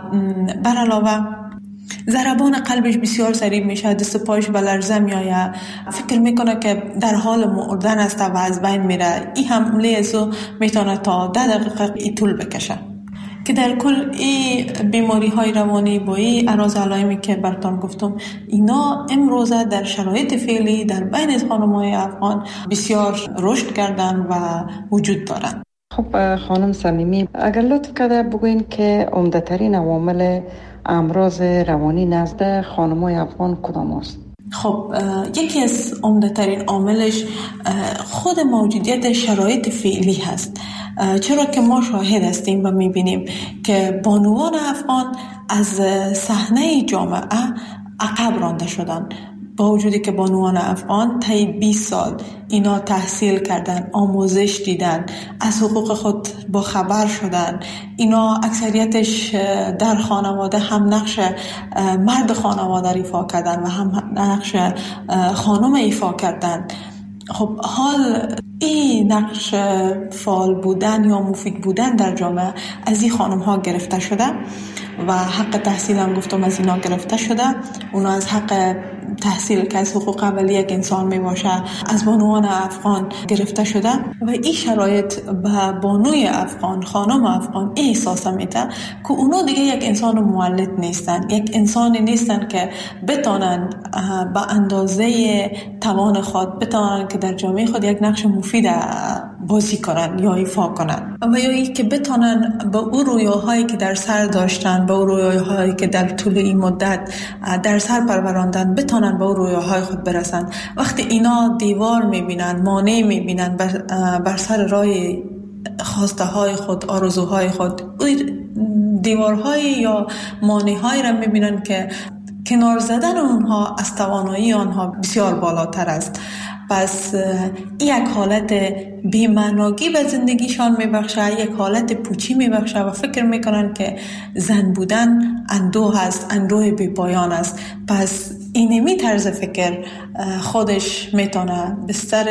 S14: بر علاوه ضربان قلبش بسیار سریع میشه، دست پایش به لرزه میآید، فکر میکنه که در حال مردن است و از بین میره. این حمله ازو میتونه تا ده دقیقه ای طول بکشه. که در کل این بیماری های روانی با این اعراض علائمی که براتون گفتم، اینا امروز در شرایط فعلی در بین خانم‌های افغان بسیار رشد کردن و وجود دارن.
S8: خب خانم صمیمی، اگر لطف کرده بگوین که عمده‌ترین عوامل امراض روانی نزد خانم‌های افغان کدام است؟
S14: خب یکی از عمده‌ترین عاملش خود موجودیت شرایط فعلی هست، چرا که ما شاهد هستیم و میبینیم که بانوان افغان از صحنه جامعه عقب رانده شدن، با وجودی که بانوان افغان طی بیست سال اینا تحصیل کردن، آموزش دیدن، از حقوق خود با خبر شدن، اینا اکثریتش در خانواده هم نقش مرد خانواده ایفا کردن و هم نقش خانم ایفا کردن. خب حال این نقش فعال بودن یا مفید بودن در جامعه از این خانم ها گرفته شده و حق تحصیل هم گفتم از اینا گرفته شده. اونا از حق تحصیل که از حقوق اولیه یک انسان می باشه از بانوان افغان گرفته شده و این شرایط به بانوی افغان، خانم افغان این احساس میده که اونا دیگه یک انسان مولد نیستن، یک انسانی نیستن که بتونن به اندازه توان خود بتونن که در جامعه خود یک نقش مفید بازی کنن یا ایفا کنن و یا ای که بتونن به اون رویاهایی که در سر داشتن، به اون رویاهایی که در طول این مدت در سر پروراندن بتونن به اون رویاهای خود برسن. وقتی اینا دیوار میبینن، مانع میبینن بر, بر سر راه خواسته های خود، آرزوهای خود، دیوارهای یا مانعهای را میبینن که کنار زدن اونها از توانایی آنها بسیار بالاتر است. پس یک حالت بی‌معنایی به زندگیشان میبخشه، یک حالت پوچی میبخشه و فکر میکنن که زن بودن اندوه است، اندوه بی پایان است. پس اینمی طرز فکر خودش میتونه بستر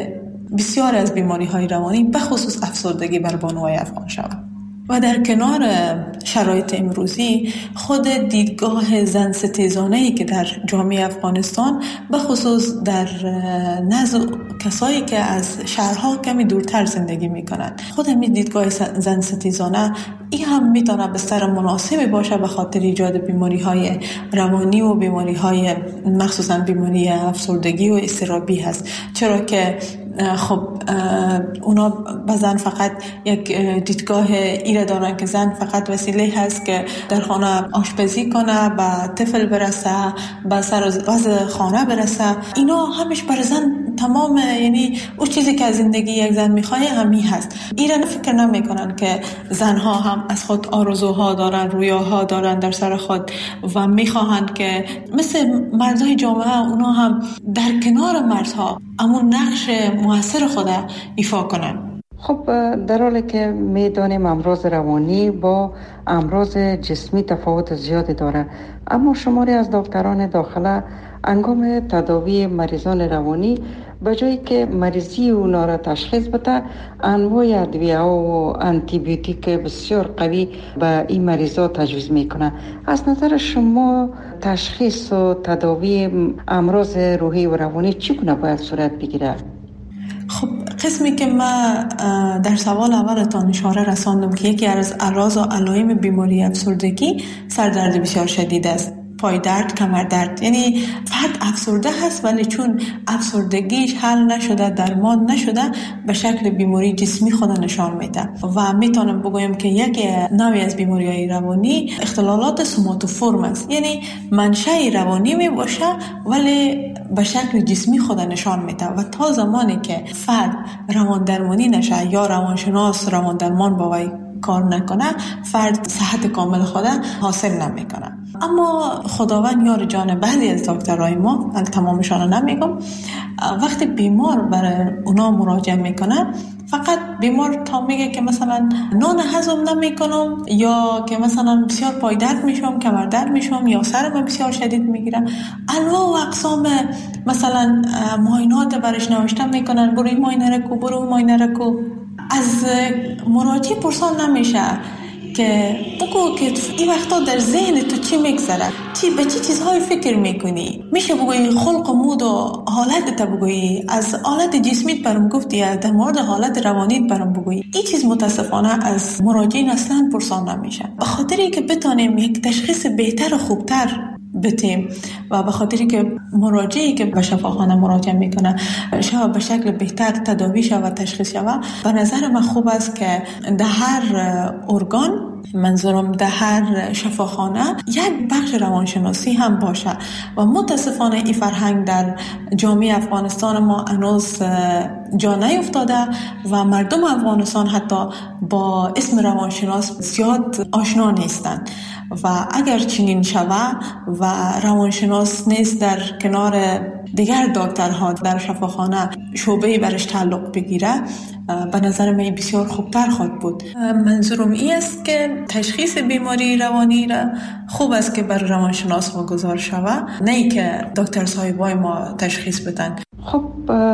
S14: بسیار از بیماری های روانی به خصوص افسردگی بر بانوهای افغان شود. و در کنار شرایط امروزی خود دیدگاه زن ستیزانه‌ای که در جامعه افغانستان به خصوص در نزد کسایی که از شهرها کمی دورتر زندگی میکنند، خود همین دیدگاه زن ستیزانه این هم میتونه بستر مناسبی باشه به خاطر ایجاد بیماری های روانی و بیماری های مخصوصا بیماری افسردگی و اضطرابی هست. چرا که خب اونا به زن فقط یک دیدگاه ایره دارن که زن فقط وسیله هست که در خانه آشپزی کنه، به طفل برسه، به سر وضع خانه برسه. اینا همش بر زن تمام، یعنی اون چیزی که از زندگی یک زن میخواه همین هست. ایران فکر نمیکنن که زنها هم از خود آرزوها دارن، رویاها دارن در سر خود و میخواهند که مثل مردای جامعه اونا هم در کنار مردها امون نقش موثر خود ایفا کنن.
S8: خب در حالی که میدانیم امراض روانی با امراض جسمی تفاوت زیادی داره، اما شماری از دکتران داخله انگام تداوی مریضان روانی به جایی که مریضی اونا را تشخیص بده، انواع ادویه و آنتی بیوتیک بسیار قوی به این مریضا تجویز میکنه. از نظر شما تشخیص و تداوی امراض روحی و روانی چگونه باید صورت بگیره؟
S14: خب قسمی که ما در سوال اولتان اشاره رساندم که یکی از اعراض و علائم بیماری افسردگی سردرد بسیار شدید است، پای درد، کمر درد. یعنی فرد افسرده هست ولی چون افسردگیش حل نشده، درمان نشده، به شکل بیماری جسمی خود نشان میده. و میتونم بگویم که یک نوعی از بیماری‌های روانی اختلالات سوماتوفورم است، یعنی منشأ روانی می باشه ولی به شکل جسمی خود نشان میده و تا زمانی که فرد روان درمانی نشه یا روانشناس روان درمان با وی کار نکنه، فرد صحت کامل خود حاصل نمیکنه. اما خداوند یار جان بعضی از دکترای ما، تمامشان نمیگم، وقتی بیمار برای اونا مراجعه میکنه، فقط بیمار تا میگه که مثلا نان هضم نمیکنم یا که مثلا بسیار پای درد میشم، کمر درد میشم یا سرم بسیار شدید میگیره، انواع و اقسام مثلا معاینات برش نوشته میکنن، برو این معاینه رو کو، برو اون معاینه رو کو. از مراجع پرسان نمیشه که بگو که این وقتا در ذهن تو چی میگذره، چی به چی چیزهای فکر میکنی. میشه بگویی خلق و مود و حالت تا بگویی، از حالت جسمیت برام گفتی، در مورد حالت روانیت برام بگویی. این چیز متاسفانه از مراجعین اصلا پرسان نمیشه، به خاطری که بتونیم یک تشخیص بهتر و خوبتر بتیم و به خاطری که مراجعی که به شفاخانه مراجعه میکنه شاید به شکل بهتر تداوی شود و تشخیص شود. به نظر من خوب است که در هر ارگان، منظورم در هر شفاخانه، یک بخش روانشناسی هم باشه و متاسفانه این فرهنگ در جامعه افغانستان ما هنوز جا نیفتاده و مردم افغانستان حتی با اسم روانشناس زیاد آشنا نیستند و اگر چنین شوه و روانشناس نیست در کنار دیگر دکترها در شفاخانه شعبه‌ای برش تعلق بگیره، به نظر من بسیار خوبتر خواهد بود. منظورم این است که تشخیص بیماری روانی را خوب است که بر روانشناس واگذار شود، نه ای که دکتر صاحبای ما تشخیص بدن.
S8: خب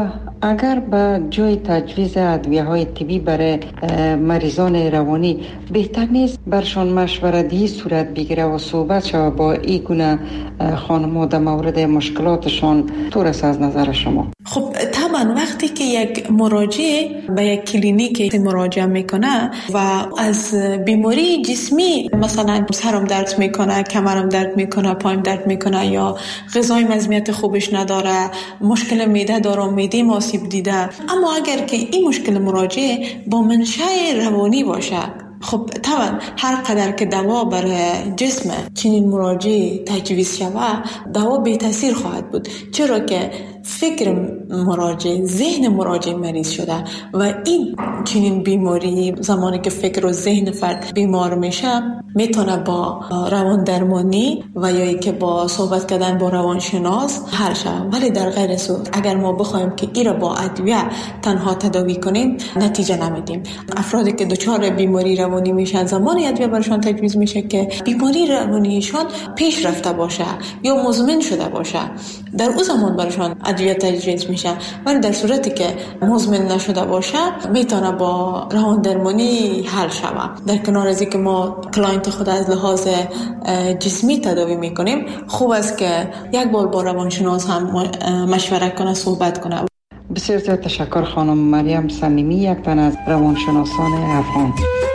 S8: اگر به جای تجویز ادویه‌های طبی برای مریضان روانی بهتر نیست برشان مشورت دهی صورت بگیره و صحبت شود با این گونه خانم‌ها در مورد مشکلاتشان؟ طور است از نظر شما؟
S14: خب طبعا وقتی که یک مراجع به یک کلینیک مراجعه میکنه و از بیماری جسمی، مثلا سرم درد میکنه، کمرم درد میکنه، پایم درد میکنه یا غذای مزمیت خوبش نداره، مشکل میده داره، میده آسیب دیده، اما اگر که این مشکل مراجع با منشأ روانی باشه، خب طبعا هر قدر که دوا برای جسم چنین مراجع تجویز شود، دوا بی تاثیر خواهد بود، چرا که فکر مراجع، ذهن مراجع مریض شده و این چنین بیماری زمانی که فکر و ذهن فرد بیمار میشه میتونه با روان درمانی و یا که با صحبت کردن با روانشناس حل شود. ولی در غیر صورت اگر ما بخوایم که این را با ادویه تنها تداوی کنیم نتیجه نمیدیم. افرادی که دچار بیماری روانی میشن زمانی ادویه برشان تجویز میشه که بیماری روانیشان پیش رفته باشه یا مزمن شده باشه، در اون زمان برشان ادویه تجویز میشه. ولی در صورتی که مزمن نشده باشه میتونه با روان درمانی حل شود. در کنار از اینکه ما کلاینت خود از لحاظ جسمی تداوی میکنیم، خوب است که یک بار با روانشناس هم مشورت کنه، صحبت کنه.
S8: بسیار زیاد تشکر خانم مریم صمیمی، یک تن از روانشناسان افغان.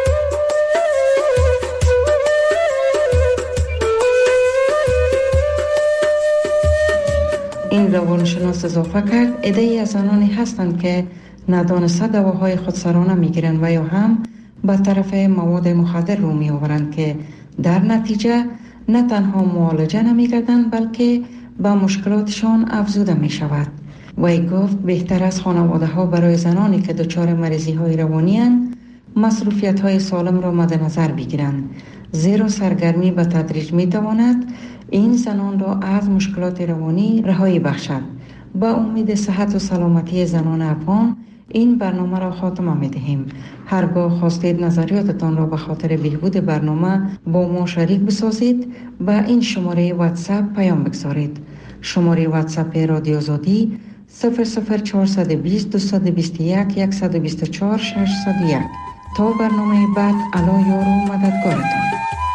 S8: این روانشناس اضافه کرد عده‌ای از زنانی هستند که ندانسته دواهای خودسرانه میگیرند و یا هم به طرف مواد مخدر رو می آورند که در نتیجه نه تنها معالجه نمی کردند بلکه به مشکلاتشان افزوده می شود. وی گفت بهتر از خانواده ها برای زنانی که دچار مریضی های روانی اند مصروفیت های سالم را مد نظر بگیرند، زیرا سرگرمی به تدریج می تواند این زنان را از مشکلات روانی رهایی بخشد. با امید صحت و سلامتی زنان افغان این برنامه را خاتمه می دهیم. هرگاه خواستید نظریاتتان را به خاطر بهبود برنامه با ما شریک بسازید، با این شماره واتساپ پیام بگذارید. شماره واتساپ رادیو آزادی صفر صفر چهارصد و بیست دویست و بیست و یک صد و بیست و چهار ششصد و یک. تا برنامه بعد، الا یار و مددگارتان.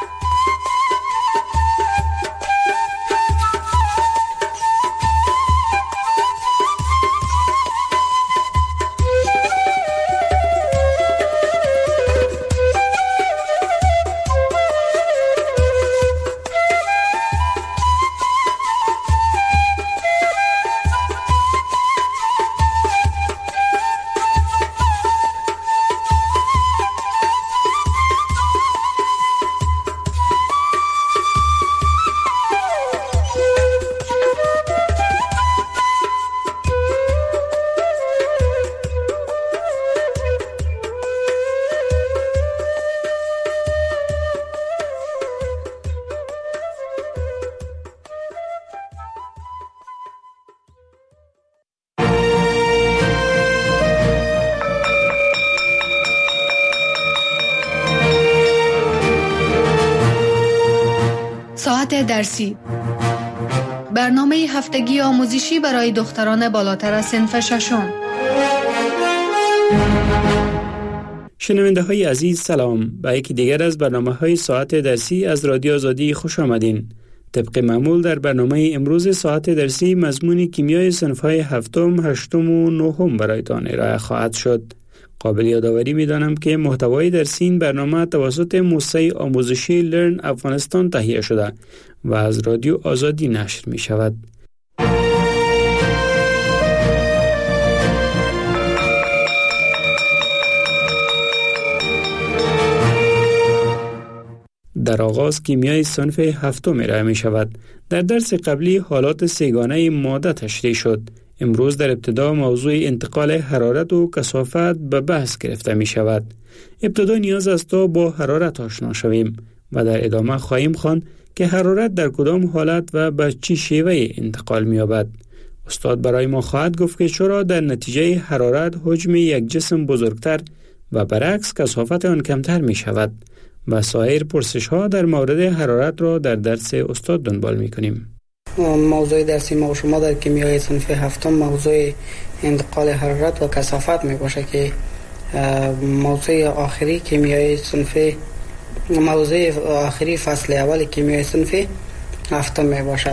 S15: ساعت درسی، برنامه هفتگی آموزشی برای دختران بالاتر از صنف ششم.
S16: شنونده های عزیز سلام، به یکی دیگر از برنامه های ساعت درسی از رادیو آزادی خوش آمدین. طبق معمول در برنامه امروز ساعت درسی مضمون کیمیای صنف های هفتم، هشتم و نهم برایتان ارائه خواهد شد. قابل یادآوری می‌دانم که محتوای درسی این برنامه توسط موسسه آموزشی لرن افغانستان تهیه شده و از رادیو آزادی نشر می‌شود. در آغاز کیمیای صنف هفتم ارائه می‌شود. در درس قبلی حالات سه‌گانه ماده تشریح شد. امروز در ابتدا موضوع انتقال حرارت و کثافت به بحث گرفته می شود. ابتدا نیاز است تا با حرارت آشنا شویم و در ادامه خواهیم خواند که حرارت در کدام حالت و به چه شیوه انتقال می یابد. استاد برای ما خواهد گفت که چرا در نتیجه حرارت حجم یک جسم بزرگتر و برعکس کثافت آن کمتر می شود و سایر پرسش ها در مورد حرارت را در درس استاد دنبال می کنیم.
S17: موضوع درسی ما و شما در کیمیای صنف هفتم موضوع انتقال حرارت و کثافت می باشه که موضوع آخری کیمیای صنف موضوع آخری فصل اول کیمیای صنف هفتم می باشد.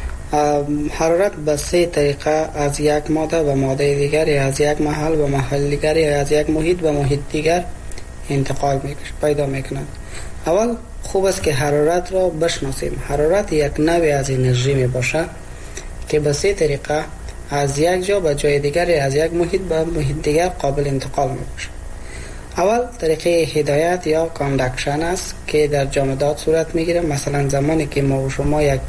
S17: حرارت به سه طریقه از یک ماده به ماده دیگر، یا از یک محل به محل دیگر، یا از یک محیط به محیط دیگر انتقال می پیدا می کند. اول خوب است که حرارت را بشناسیم. حرارت یک نوع از انرژی می باشد که به سه طریقه از یک جا به جای دیگر، از یک محیط به محیط دیگر قابل انتقال می باشد. اول طریقه هدایت یا کاندکشن است که در جامدات صورت می گیرد. مثلا زمانی که ما و شما یک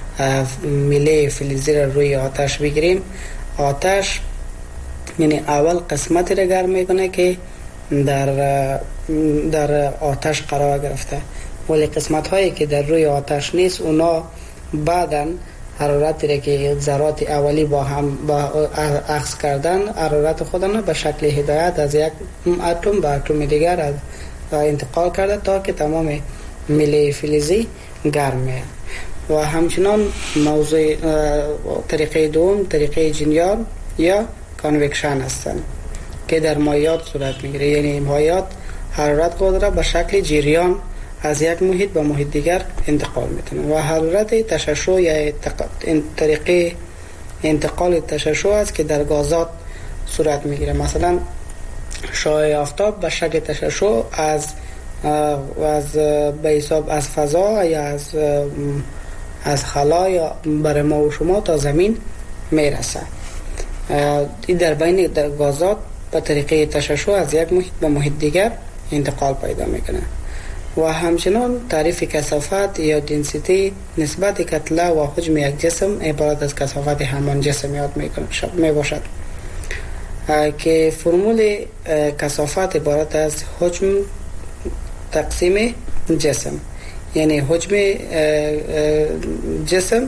S17: میله فلزی را روی آتش بگیریم، آتش یعنی اول قسمتی را گرم می کنه که در در آتش قرار گرفته، ولی قسمت هایی که در روی آتش نیست اونا بعداً حرارتی را که ذرات اولی با هم با اخذ کردن حرارت خودنا به شکل هدایت از یک اتم به اتم دیگر از انتقال کرده تا که تمام میله فلزی گرم میاد. و همچنان موضوع طریقه دوم طریقه جریان یا کانوکشن هستند که در مایعات صورت میگیره. یعنی مایعات حرارت خود را به شکل جریان از یک محیط به محیط دیگر انتقال میتونه و حرارت تشعشع یا طریقه انتقال تشعشع است که در گازات صورت میگیره. مثلا شعاع آفتاب به شکل تشعشع از از به حساب از فضا یا از از خلا یا بر ما و شما تا زمین میرسه. این در بین در گازات به طریقه تشعشع از یک محیط به محیط دیگر انتقال پیدا میکنه. و همچنان تعریف کثافت یا دنسیتی نسبت کتله و حجم یک جسم عبارت از کثافت همان جسم یاد می باشد که فرمول کثافت عبارت از حجم تقسیم جسم، یعنی حجم جسم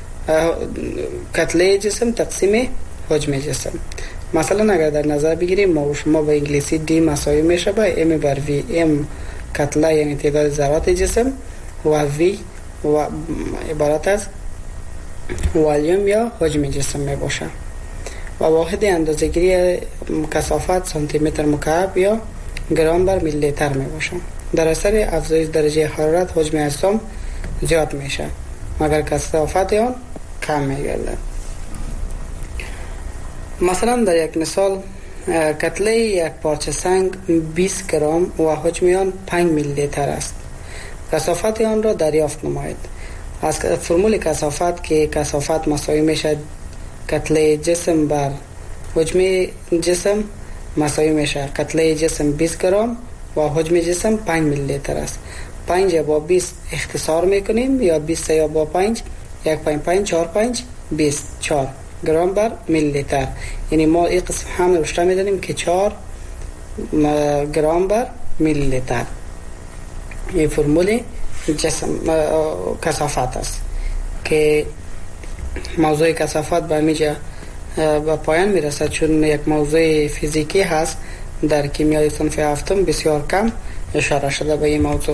S17: کتله جسم تقسیم حجم جسم. مثلا اگر در نظر بگیریم ما و شما به انگلیسی دی مساوی میشه با ام بر وی. ام کتله یعنی تعداد ذرات جسم و وی و عبارت از والیوم یا حجم جسم می باشه و واحد اندازه‌گیری کثافت سانتی متر مکعب یا گرم بر میلی لیتر می باشه. در اثر افزایش درجه حرارت حجم اجسام زیاد میشه مگر کثافت آن کم میگرده. مثلا در یک مثال کتله یک پارچه سنگ بیست گرم و حجم آن پنج میلی لیتر است. کثافت آن را دریافت نمایید. از فرمول کثافت که کثافت مساوی میشه کتله جسم بر حجم جسم مساوی میشه کتله جسم بیست گرم و حجم جسم پنج میلی لیتر است. پنج با بیست اختصار میکنیم یا بیست یا با پنج یک پنج پنج چهار پنج بیست چهار گرم بر میلی لیتر. یعنی ما این قسم هم رشته میدانیم که چهار گرم بر میلی لیتر. این فرمول جسم کثافت است که موضوع کثافت به میجا به پایان میرسد چون یک موضوع فیزیکی هست. در کیمیای صنف هفتم بسیار کم اشاره شده به این موضوع.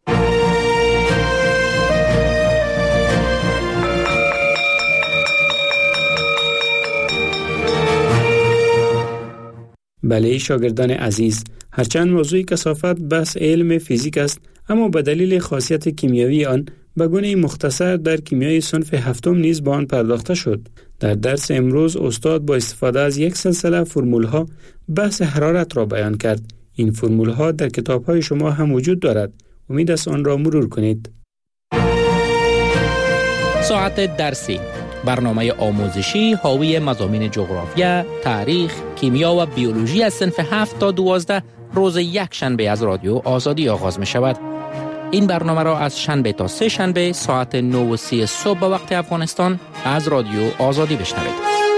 S16: بله شاگردان عزیز، هرچند موضوع کثافت بحث علم فیزیک است، اما به دلیل خاصیت کیمیایی آن به گونه مختصر در کیمیای صنف هفتم نیز به آن پرداخته شد. در درس امروز استاد با استفاده از یک سلسله فرمول‌ها بحث حرارت را بیان کرد. این فرمول‌ها در کتاب‌های شما هم وجود دارد. امید است آن را مرور کنید.
S18: ساعت درسی، برنامه آموزشی حاوی مضامین جغرافیا، تاریخ، کیمیا و بیولوژی از صنف هفت تا دوازده روز یک شنبه از رادیو آزادی آغاز می شود. این برنامه را از شنبه تا سه شنبه ساعت نه و سی صبح به وقت افغانستان از رادیو آزادی بشنوید.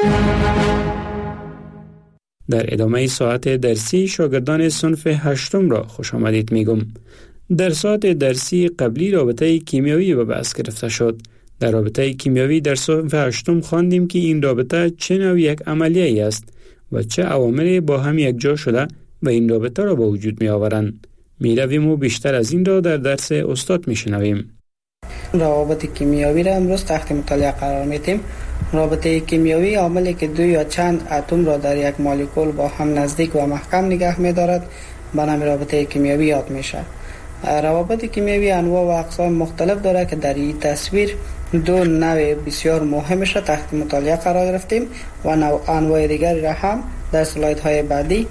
S16: در ادامه ساعت درسی شاگردان صنف هشتم را خوش آمدید میگم. در ساعت درسی قبلی رابطه کیمیایی به بحث گرفته شد. در رابطه کیمیایی در صنف هشتم خواندیم که این رابطه چه نوع یک عملیه است و چه عواملی با هم یک جا شده و این رابطه را به وجود می آورند. می رویم و بیشتر از این را در درس استاد می شنویم.
S17: روابط کیمیایی را امروز تحت مطالعه قرار میدیم. رابطه کیمیایی عاملی که دو یا چند اتم را در یک مولکول با هم نزدیک و محکم نگه می دارد به نام رابطه کیمیایی یاد میشه. روابط کیمیایی انواع و اقسام مختلف دارد که در این تصویر دو نوع بسیار مهمش را تحت مطالعه قرار گرفتیم و نوع انواع دیگری را هم در سلاید های بعدی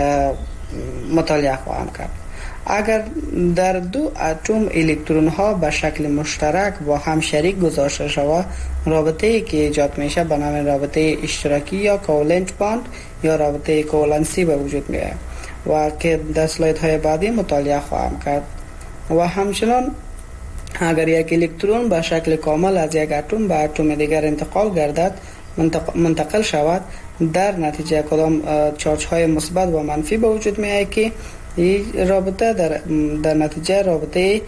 S17: مطالعه خواهم کرد. اگر در دو اتم الکترون ها به شکل مشترک با هم شریک گذاشته شود، رابطه ای که ایجاد میشه به نام رابطه اشتراکی یا کوولنت باند یا رابطه کوولنسی به وجود میاد و که در سلاید های بعدی مطالعه خواهم کرد. و همچنان اگر یک الکترون به شکل کامل از یک اتم به اتم دیگر انتقال گردد منتقل شود، در نتیجه کدام چارج های مثبت و منفی به وجود می آید که این رابطه در, در نتیجه رابطه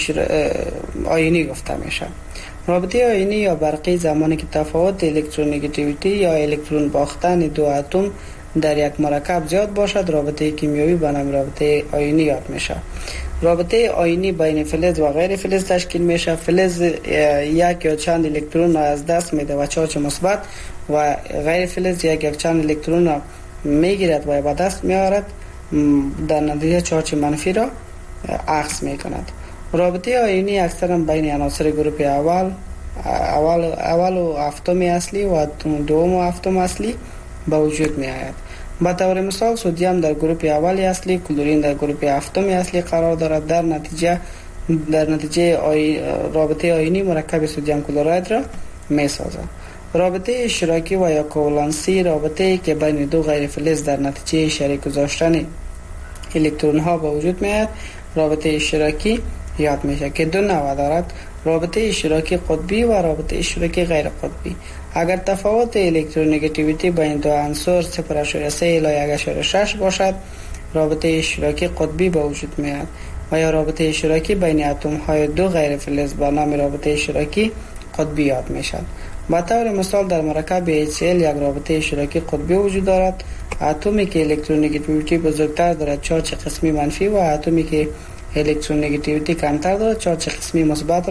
S17: آیونی گفته میشه. رابطه آیونی یا برقی زمانی که تفاوت الکترونگیتیویتی یا الکترون باختن دو اتم در یک مرکب زیاد باشد، رابطه کیمیایی به نام رابطه آیونی یاد میشه. رابطه آیونی بین فلز و غیر فلز تشکیل میشه. فلز یک یا چند الکترون را از دست میده و چارج مثبت و غیر فلز یک یا چند الکترون را میگیرد و به دست میآورد، در نتیجه چارج منفی را عکس میکند. رابطه آیونی اکثرا بین عناصر گروه اول اول اول و هفتم اصلی و دوم و هفتم اصلی به وجود می آید. به طور مثال سدیم در گروه اول اصلی، کلورین در گروه هفتم اصلی قرار دارد. در نتیجه در نتیجه آی... رابطه آیونی مرکب سدیم کلورید را می سازد. رابطه اشتراکی و یا کوولنسی رابطه که بین دو غیر فلز در نتیجه شریک گذاشتن الکترون ها به وجود می آید رابطه اشتراکی یاد میشه که دو نوع دارد: رابطه اشتراکی قطبی و رابطه اشتراکی غیر قطبی. اگر تفاوت الکترونگیتیویتی بین دو عنصر صفر ممیز سه الی یک ممیز شش باشد، رابطه اشتراکی قطبی به وجود میاد و یا رابطه اشتراکی بین اتم های دو غیر فلز به نام رابطه اشتراکی قطبی یاد میشد. به طور مثال در مرکب اچ سی ال یک رابطه اشتراکی قطبی وجود دارد. اتمی که الکترونگیتیویتی بزرگتر دارد چارج قسمی منفی و اتمی که الکترونگیتیویتی کمتر دارد چارج قسمی مثبت را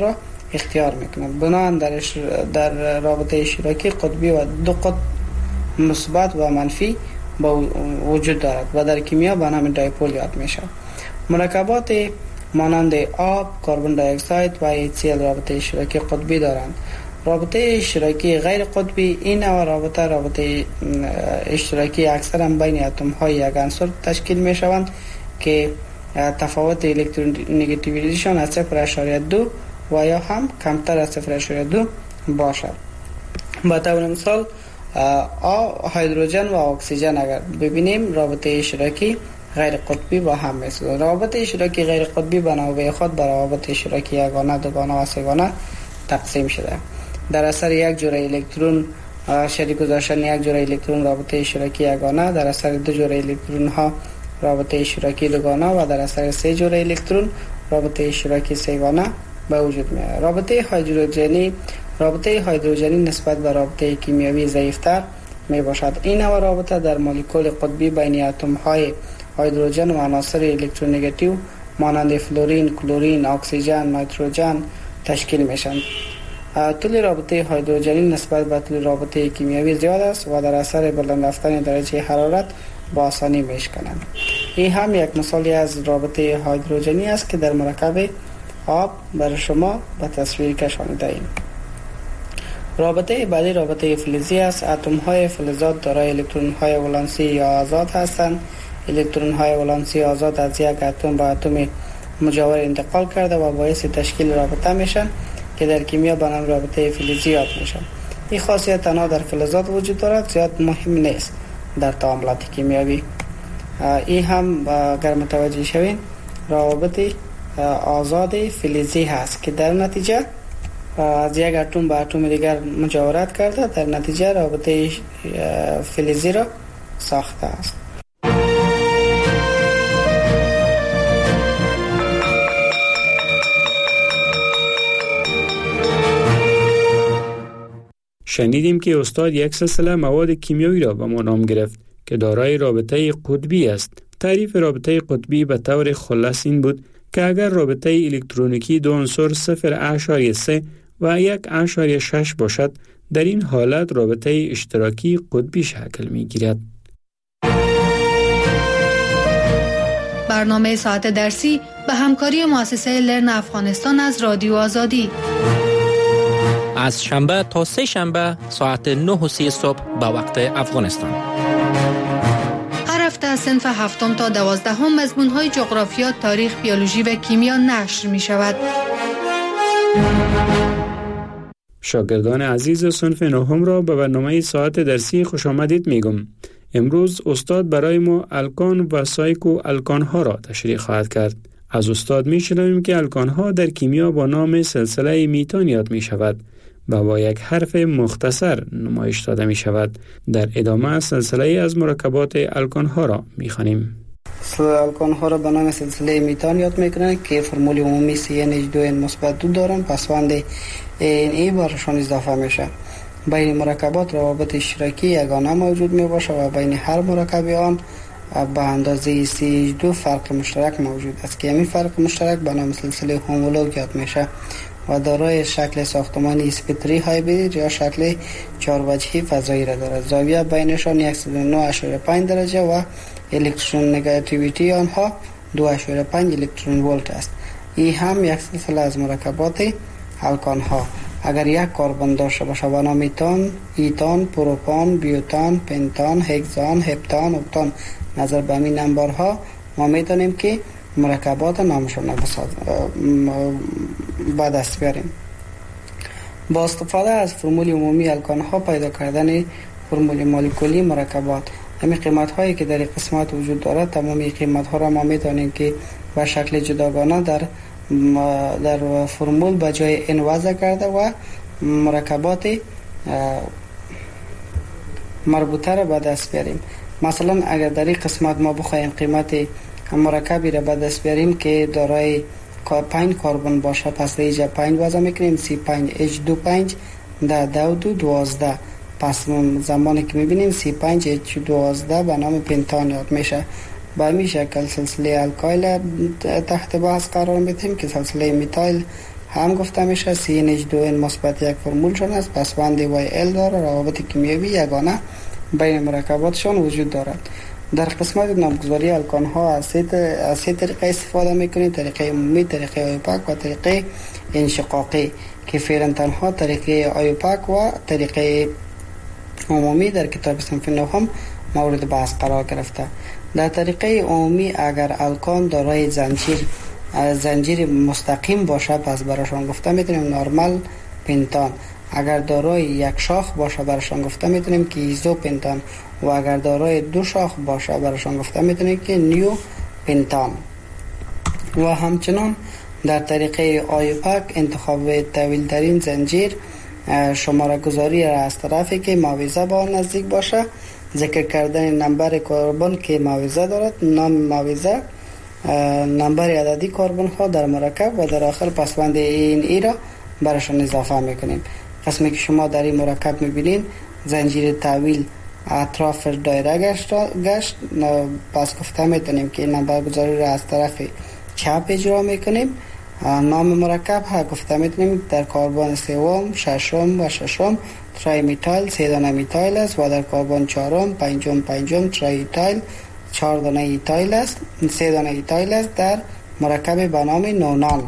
S17: اختیار میکنه. بنابراین در در رابطه اشتراکی قطبی و دو قطب مثبت و منفی با وجود دارد و در کیمیا به نام دایپول یاد میشه. مرکبات مانند آب، کربن دی اکساید و ایچ سی ال رابطه اشتراکی قطبی دارند. رابطه اشتراکی غیر قطبی این نوع رابطه رابطه اشتراکی اکثرا بین اتم های یک عنصر تشکیل می شوند که تفاوت الکترونگیتیویتیشان از صفر اشاریه دو و یا هم کمتر از صفر اشاریه دو باشد. با طور مثال آ هیدروژن و اکسیژن اگر ببینیم رابطه اشتراکی غیر قطبی با هم مثل رابطه اشتراکی غیر قطبی به نوبه خود بر رابطه اشتراکی یگانه، دوگانه و سه‌گانه تقسیم شده. در اثر یک جوره الکترون شریک گذاشتن یک جوره الکترون رابطه اشتراکی یگانه، در اثر دو جوره الکترون ها رابطه اشتراکی دوگانه و در اثر سه جوره الکترون رابطه اشتراکی سه‌گانه به وجود میاد. رابطه هیدروژنی رابطه هیدروژنی نسبت به رابطه کیمیایی ضعیف‌تر می باشد. این نوع رابطه در مولکول قطبی بین اتم های هیدروژن و عناصر الکترونگاتیو مانند فلورین، کلورین، اکسیژن، نیتروژن تشکیل میشند. طول رابطه هیدروژنی نسبت به طول رابطه کیمیایی زیاد است و در اثر بلند رفتن درجه حرارت با آسانی میشکنند. این هم یک مثالی از رابطه هیدروژنی است که در مرکب آب برای شما به تصویر کشانیده ایم. رابطه بعدی رابطه فلزی است. اتم های فلزات دارای الکترون های ولانسی یا آزاد هستند. الکترون های ولانسی آزاد از یک اتم به اتم مجاور انتقال کرده و باعث تشکیل رابطه میشن که در کیمیا به نام رابطه فلزی یاد میشن. این خاصیت تنها در فلزات وجود دارد، زیاد مهم نیست در تعاملات کیمیایی. این هم اگر متوجه شوین روابط آزاد فلزی هست که در نتیجه از یک اتم به اتم دیگر مجاورت کرده، در نتیجه رابطه فلزی را ساخته است.
S16: شنیدیم که استاد یک سلسله مواد کیمیایی را به ما نام گرفت که دارای رابطه قطبی است. تعریف رابطه قطبی به طور خلاص این بود که اگر رابطه الکترونیکی دو عنصر صفر اشاریه سه و یک اشاریه شش باشد، در این حالت رابطه اشتراکی قطبی شکل می گیرد.
S15: برنامه ساعت درسی به همکاری مؤسسه لرن افغانستان از رادیو آزادی
S18: از شنبه تا سه شنبه ساعت نه و سی صبح به وقت افغانستان.
S15: هر هفته از صنف هفتم تا دوازدهم مضمون‌های جغرافیا، تاریخ، بیولوژی و کیمیا نشر می شود.
S16: شاگردان عزیز صنف نهم را به برنامه ساعت درسی خوش آمدید میگم. امروز استاد برای ما الکان و سایکو الکان ها را تشریح خواهد کرد. از استاد می شنویم که الکان ها در کیمیا با نام سلسله میتان یاد می شود و با یک حرف مختصر نمایش داده می شود. در ادامه سلسله از مرکبات الکان ها را می خوانیم.
S17: الکان ها را به نام سلسله میتان یاد می کنند که فرمول عمومی سی ان اچ دو ان مثبت دو دارند، پسوند این ای برشان اضافه میشه. بین مرکبات روابط اشتراکی یگانه موجود می باشه و بین هر مرکب آن به اندازه سی اچ دو فرق مشترک موجود است که همین فرق مشترک به نام سلسله هومولوگ یاد میشه و دارای شکل ساختمانی اسپکتری هایبرید یا شکل چهار وجهی فضایی را دارد. زاویه بینشان صد و نه و پنج درجه و الکترون نگاتیویتی آنها دو و پنج الکترون ولت است. این هم یک سلسله از مرکبات الکان ها. اگر یک کربن داشته باشه به نام ایتان، ایتان، پروپان، بیوتان، پنتان، هگزان، هپتان، اکتان، نظر به همین نمبرها ما میتونیم که مرکبات نامشون به دست بیاریم. با استفاده از فرمول عمومی الکان ها پیدا کردن فرمول مولکولی مرکبات، همین قیمت هایی که در قسمت وجود دارد، تمامی قیمت ها را ما میتونیم که به شکل جداگانه در در فرمول به جای ان وضع کرده و مرکبات مربوطه را به دست بیاریم. مثلا اگر در این قسمت ما بخوایم قیمت مرکبی را به دست بیاریم که دارای پنج کربن باشه، پس در اینجا پنج وضع میکنیم، سی پنج اچ دو پنج ده دو دو دوازده. پس زمانی که میبینیم سی پنج اچ دوازده به نام پنتان یاد میشه. به همین شکل سلسله الکایل تحت بحث قرار میدیم که سلسله میتایل هم گفته میشه سی ان اچ دو ان مثبت یک فرمولشون است، پسوند وای ال داره، روابط کیمیایی یگانه بین مرکباتشان وجود دارد. در قسمت نامگذاری الکان ها از سه طریقه استفاده میکنیم: طریقه عمومی، طریقه آیوپاک و طریقه انشقاقی، که فعلا تنها طریقه آیوپاک و طریقه عمومی در کتاب صنف نهم مورد بحث قرار گرفته. در طریقه عمومی اگر الکان دارای زنجیر زنجیر مستقیم باشه پس براشون گفته میتونیم نورمال پنتان، اگر دارای یک شاخ باشه براشون گفته میتونیم که ایزو پنتان و اگر دارای دو شاخ باشه براشون گفته میتونیم که نیو پنتان. و همچنان در طریقه آیوپاک انتخاب طویل ترین زنجیر شماره گذاری را از طرفی که معاوضه با نزدیک باشه، ذکر کردن نمبر کربن که معاوضه دارد، نام معاوضه، نمبر عددی کربن ها در مرکب و در آخر پسوند این ای را برشان اضافه میکنیم. قسمی که شما در این مرکب میبینین زنجیر طویل اطراف دایره گشت, گشت پس گفته میتونیم که این نمبر گذاری را از طرف چپ اجرا میکنیم. نام مرکب ها گفته میتونیم در کربن سوم، ششم و ششم تری میتایل سه دانه میتایل است و در کربن چهارم، پنجم پنجم تری ایتایل چهار دانه ایتایل است، سه دانه ایتایل است در مرکب به نام نونان.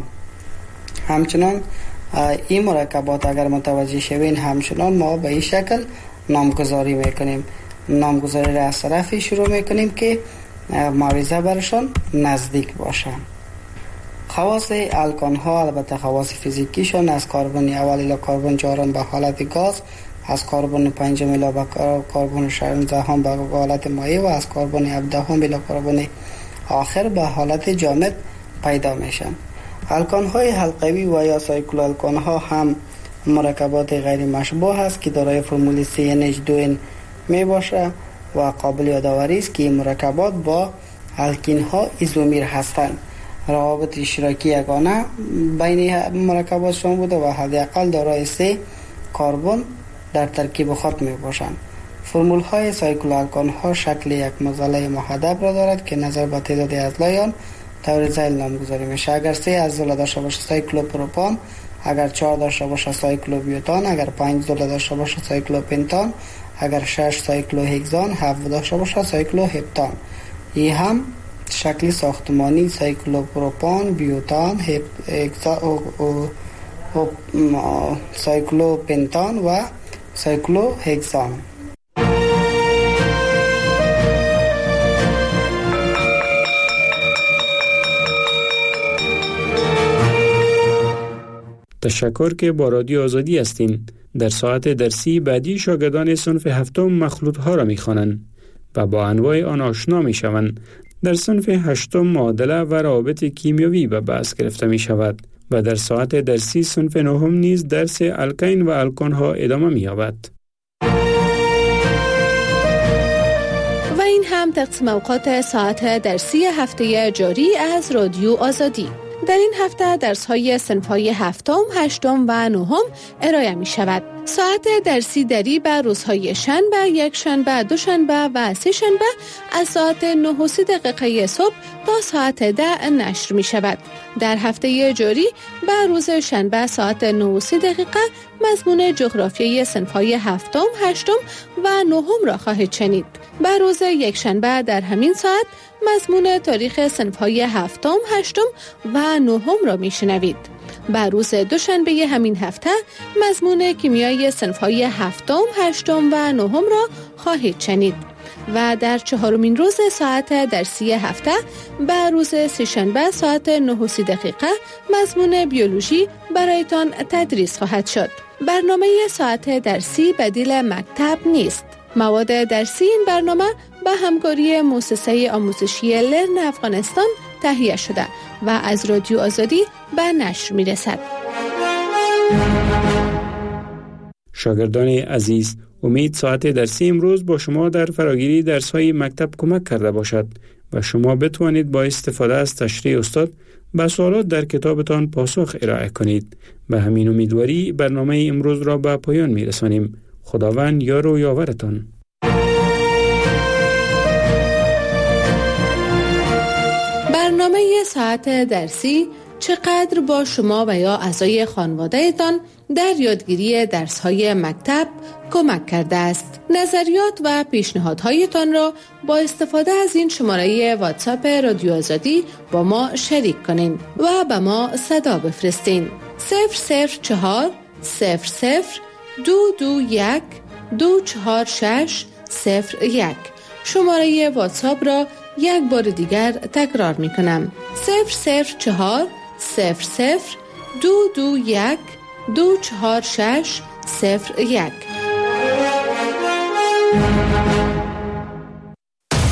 S17: همچنان این مرکبات اگر متوجه شوین همچنان ما به این شکل نامگذاری میکنیم. نامگذاری را از طرفی شروع میکنیم که معاوضه برشان نزدیک باشن. خواص الکان ها البته خواص فیزیکیشون از کربن اول الی کربن چهارم به حالت گاز، از کربن پنجم الی به کربن شانزدهم به حالت مایع و از کربن هفدهم الی کربن آخر به حالت جامد پیدا میشن. الکان های حلقوی و یا سایکلو الکان ها هم مرکبات غیر مشبوه است که دارای فرمول سی ان اچ دو ان می باشه و قابل یادآوری است که این مرکبات با الکین ها ایزومیر هستند. روابط اشتراکی یگانه بین مرکباتشون بوده و حداقل دارای سه کربن در ترکیب خود می باشند. فرمول های سایکلو الکان ها شکل یک معضله محدب را دارد که نظر به تعداد اضلاعیان طور ذیل نامگذاری میشه. اگر سه اضلاع داشته باشه سایکلو پروپان، اگر چهار داشته باشه سایکلو بیوتان، اگر پنج اضلاع داشته باشه سایکلو پنتان، اگر شش سایکلو هگزان، هفت داشته باشه سایکلو هپتان. این هم شکل ساختمانی سایکلو پروپان، بیوتان، هگزان، سایکلو پنتان و سایکلو هگزان.
S16: تشکر که با رادیو آزادی هستین. در ساعت درسی بعدی شاگردان صنف هفتم مخلوط ها را می خوانند و با انواع آن آشنا می شوند. در صنف هشتم معادله و روابط کیمیایی به بحث گرفته می شود و در ساعت درسی صنف نهم نیز درس الکین و الکان ها ادامه می یابد.
S15: و این هم تقسیم اوقات ساعت درسی هفته جاری از رادیو آزادی. در این هفته درس‌های صنف‌های هفتم، هشتم و نهم ارائه می شود. ساعت درسی دری به روزهای شنبه، یک شنبه، دو شنبه و سه شنبه از ساعت نه و سی دقیقه صبح تا ساعت ده نشر می شود. در هفته جاری به روز شنبه ساعت نه و سی دقیقه مضمون جغرافیای صنف‌های هفتم، هشتم و نهم را خواهید شنید. به روز یک شنبه در همین ساعت مضمون تاریخ صنف‌های هفتم، هشتم و نهم را میشنوید. بر روز دوشنبه همین هفته مضمون کیمیای صنف‌های هفتم، هشتم و نهم را خواهید شنید. و در چهارمین روز ساعت درسی هفته بر روز سه‌شنبه ساعت نه و سی دقیقه مضمون بیولوژی برایتان تدریس خواهد شد. برنامه ساعت درسی بدیل مکتب نیست. مواد درسی این برنامه به همکاری مؤسسه آموزشی لرن افغانستان تهیه شده و از رادیو آزادی به نشر می رسد.
S16: شاگردان عزیز، امید ساعت درسی امروز با شما در فراگیری درس‌های مکتب کمک کرده باشد و شما بتوانید با استفاده از تشریح استاد به سوالات در کتابتان پاسخ ارائه کنید. به همین امیدواری برنامه امروز را به پایان می رسانیم. خداوند یار و یاورتان.
S15: برنامه ساعت درسی چقدر با شما و یا اعضای خانواده‌تان در یادگیری درس‌های مکتب کمک کرده است. نظریات و پیشنهادهایتان را با استفاده از این شماره واتساپ رادیو آزادی با ما شریک کنین و به ما صدا بفرستین. صفر صفر چهار صفر صفر دو دو یک دو چهار شش صفر یک. شماره واتساپ را یک بار دیگر تکرار می کنم. صفر صفر چهار صفر صفر دو دو یک دو چهار شش صفر یک.